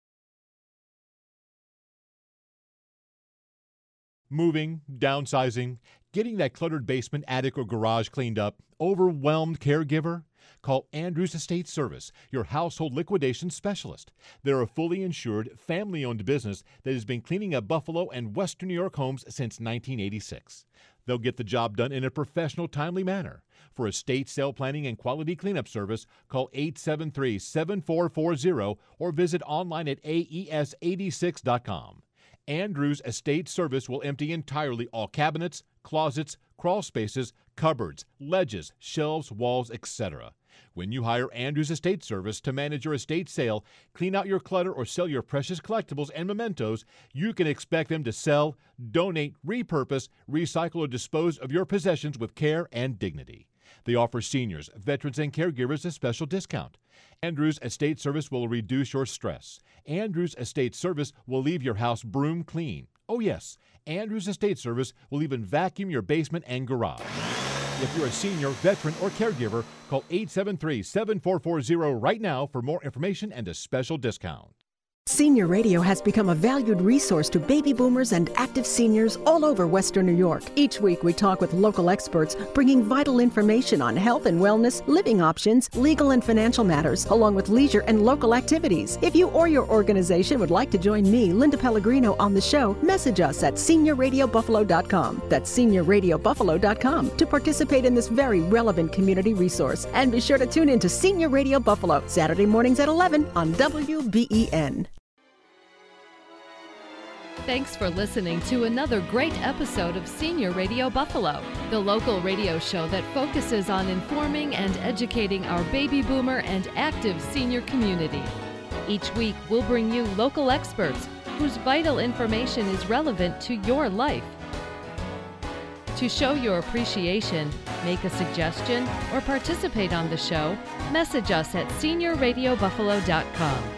Moving, downsizing, getting that cluttered basement, attic, or garage cleaned up, overwhelmed caregiver? Call Andrews Estate Service, your household liquidation specialist. They're a fully insured, family-owned business that has been cleaning up Buffalo and Western New York homes since 1986. They'll get the job done in a professional, timely manner. For estate sale planning and quality cleanup service, call 873-7440 or visit online at aes86.com. Andrews Estate Service will empty entirely all cabinets, closets, crawl spaces, cupboards, ledges, shelves, walls, etc. When you hire Andrews Estate Service to manage your estate sale, clean out your clutter, or sell your precious collectibles and mementos, you can expect them to sell, donate, repurpose, recycle, or dispose of your possessions with care and dignity. They offer seniors, veterans, and caregivers a special discount. Andrews Estate Service will reduce your stress. Andrews Estate Service will leave your house broom clean. Oh yes, Andrews Estate Service will even vacuum your basement and garage. If you're a senior, veteran, or caregiver, call 873-7440 right now for more information and a special discount. Senior Radio has become a valued resource to baby boomers and active seniors all over Western New York. Each week we talk with local experts, bringing vital information on health and wellness, living options, legal and financial matters, along with leisure and local activities. If you or your organization would like to join me, Linda Pellegrino, on the show, message us at seniorradiobuffalo.com. That's seniorradiobuffalo.com to participate in this very relevant community resource. And be sure to tune in to Senior Radio Buffalo, Saturday mornings at 11 on WBEN. Thanks for listening to another great episode of Senior Radio Buffalo, the local radio show that focuses on informing and educating our baby boomer and active senior community. Each week, we'll bring you local experts whose vital information is relevant to your life. To show your appreciation, make a suggestion, or participate on the show, message us at seniorradiobuffalo.com.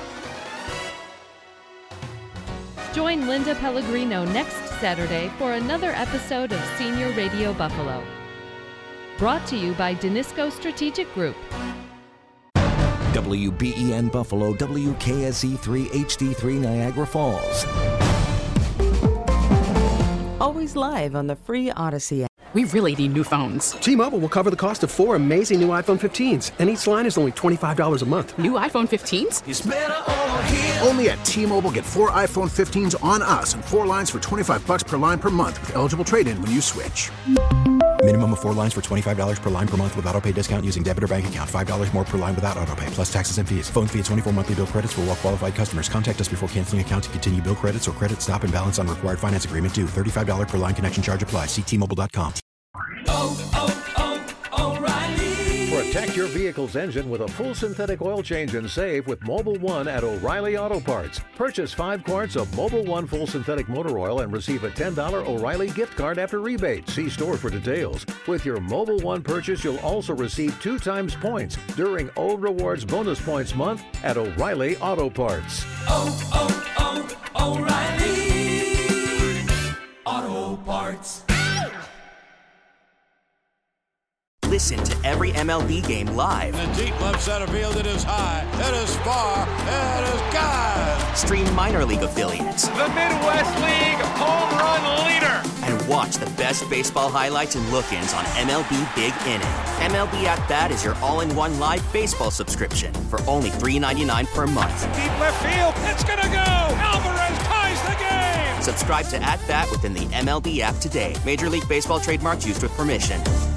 Join Linda Pellegrino next Saturday for another episode of Senior Radio Buffalo. Brought to you by Danisco Strategic Group. WBEN Buffalo, WKSE3 HD3 Niagara Falls. Always live on the free Odyssey app. We really need new phones. T-Mobile will cover the cost of 4 amazing new iPhone 15s, and each line is only $25 a month. New iPhone 15s? It's better over here. Only at T-Mobile, get 4 iPhone 15s on us and 4 lines for $25 per line per month with eligible trade-in when you switch. Minimum of 4 lines for $25 per line per month with autopay discount using debit or bank account. $5 more per line without autopay, plus taxes and fees. Phone fee at 24 monthly bill credits for well-qualified customers. Contact us before canceling account to continue bill credits or credit stop and balance on required finance agreement due. $35 per line connection charge applies. See T-Mobile.com. O'Reilly. Protect your vehicle's engine with a full synthetic oil change and save with Mobil 1 at O'Reilly Auto Parts. Purchase 5 quarts of Mobil 1 full synthetic motor oil and receive a $10 O'Reilly gift card after rebate. See store for details. With your Mobil 1 purchase, you'll also receive 2 times points during O Rewards Bonus Points Month at O'Reilly Auto Parts. O'Reilly Auto Parts. Listen to every MLB game live. In the deep left center field, it is high, it is far, it is gone. Stream minor league affiliates. The Midwest League home run leader. And watch the best baseball highlights and look-ins on MLB Big Inning. MLB At Bat is your all-in-one live baseball subscription for only $3.99 per month. Deep left field, it's gonna go. Alvarez ties the game. Subscribe to At Bat within the MLB app today. Major League Baseball trademarks used with permission.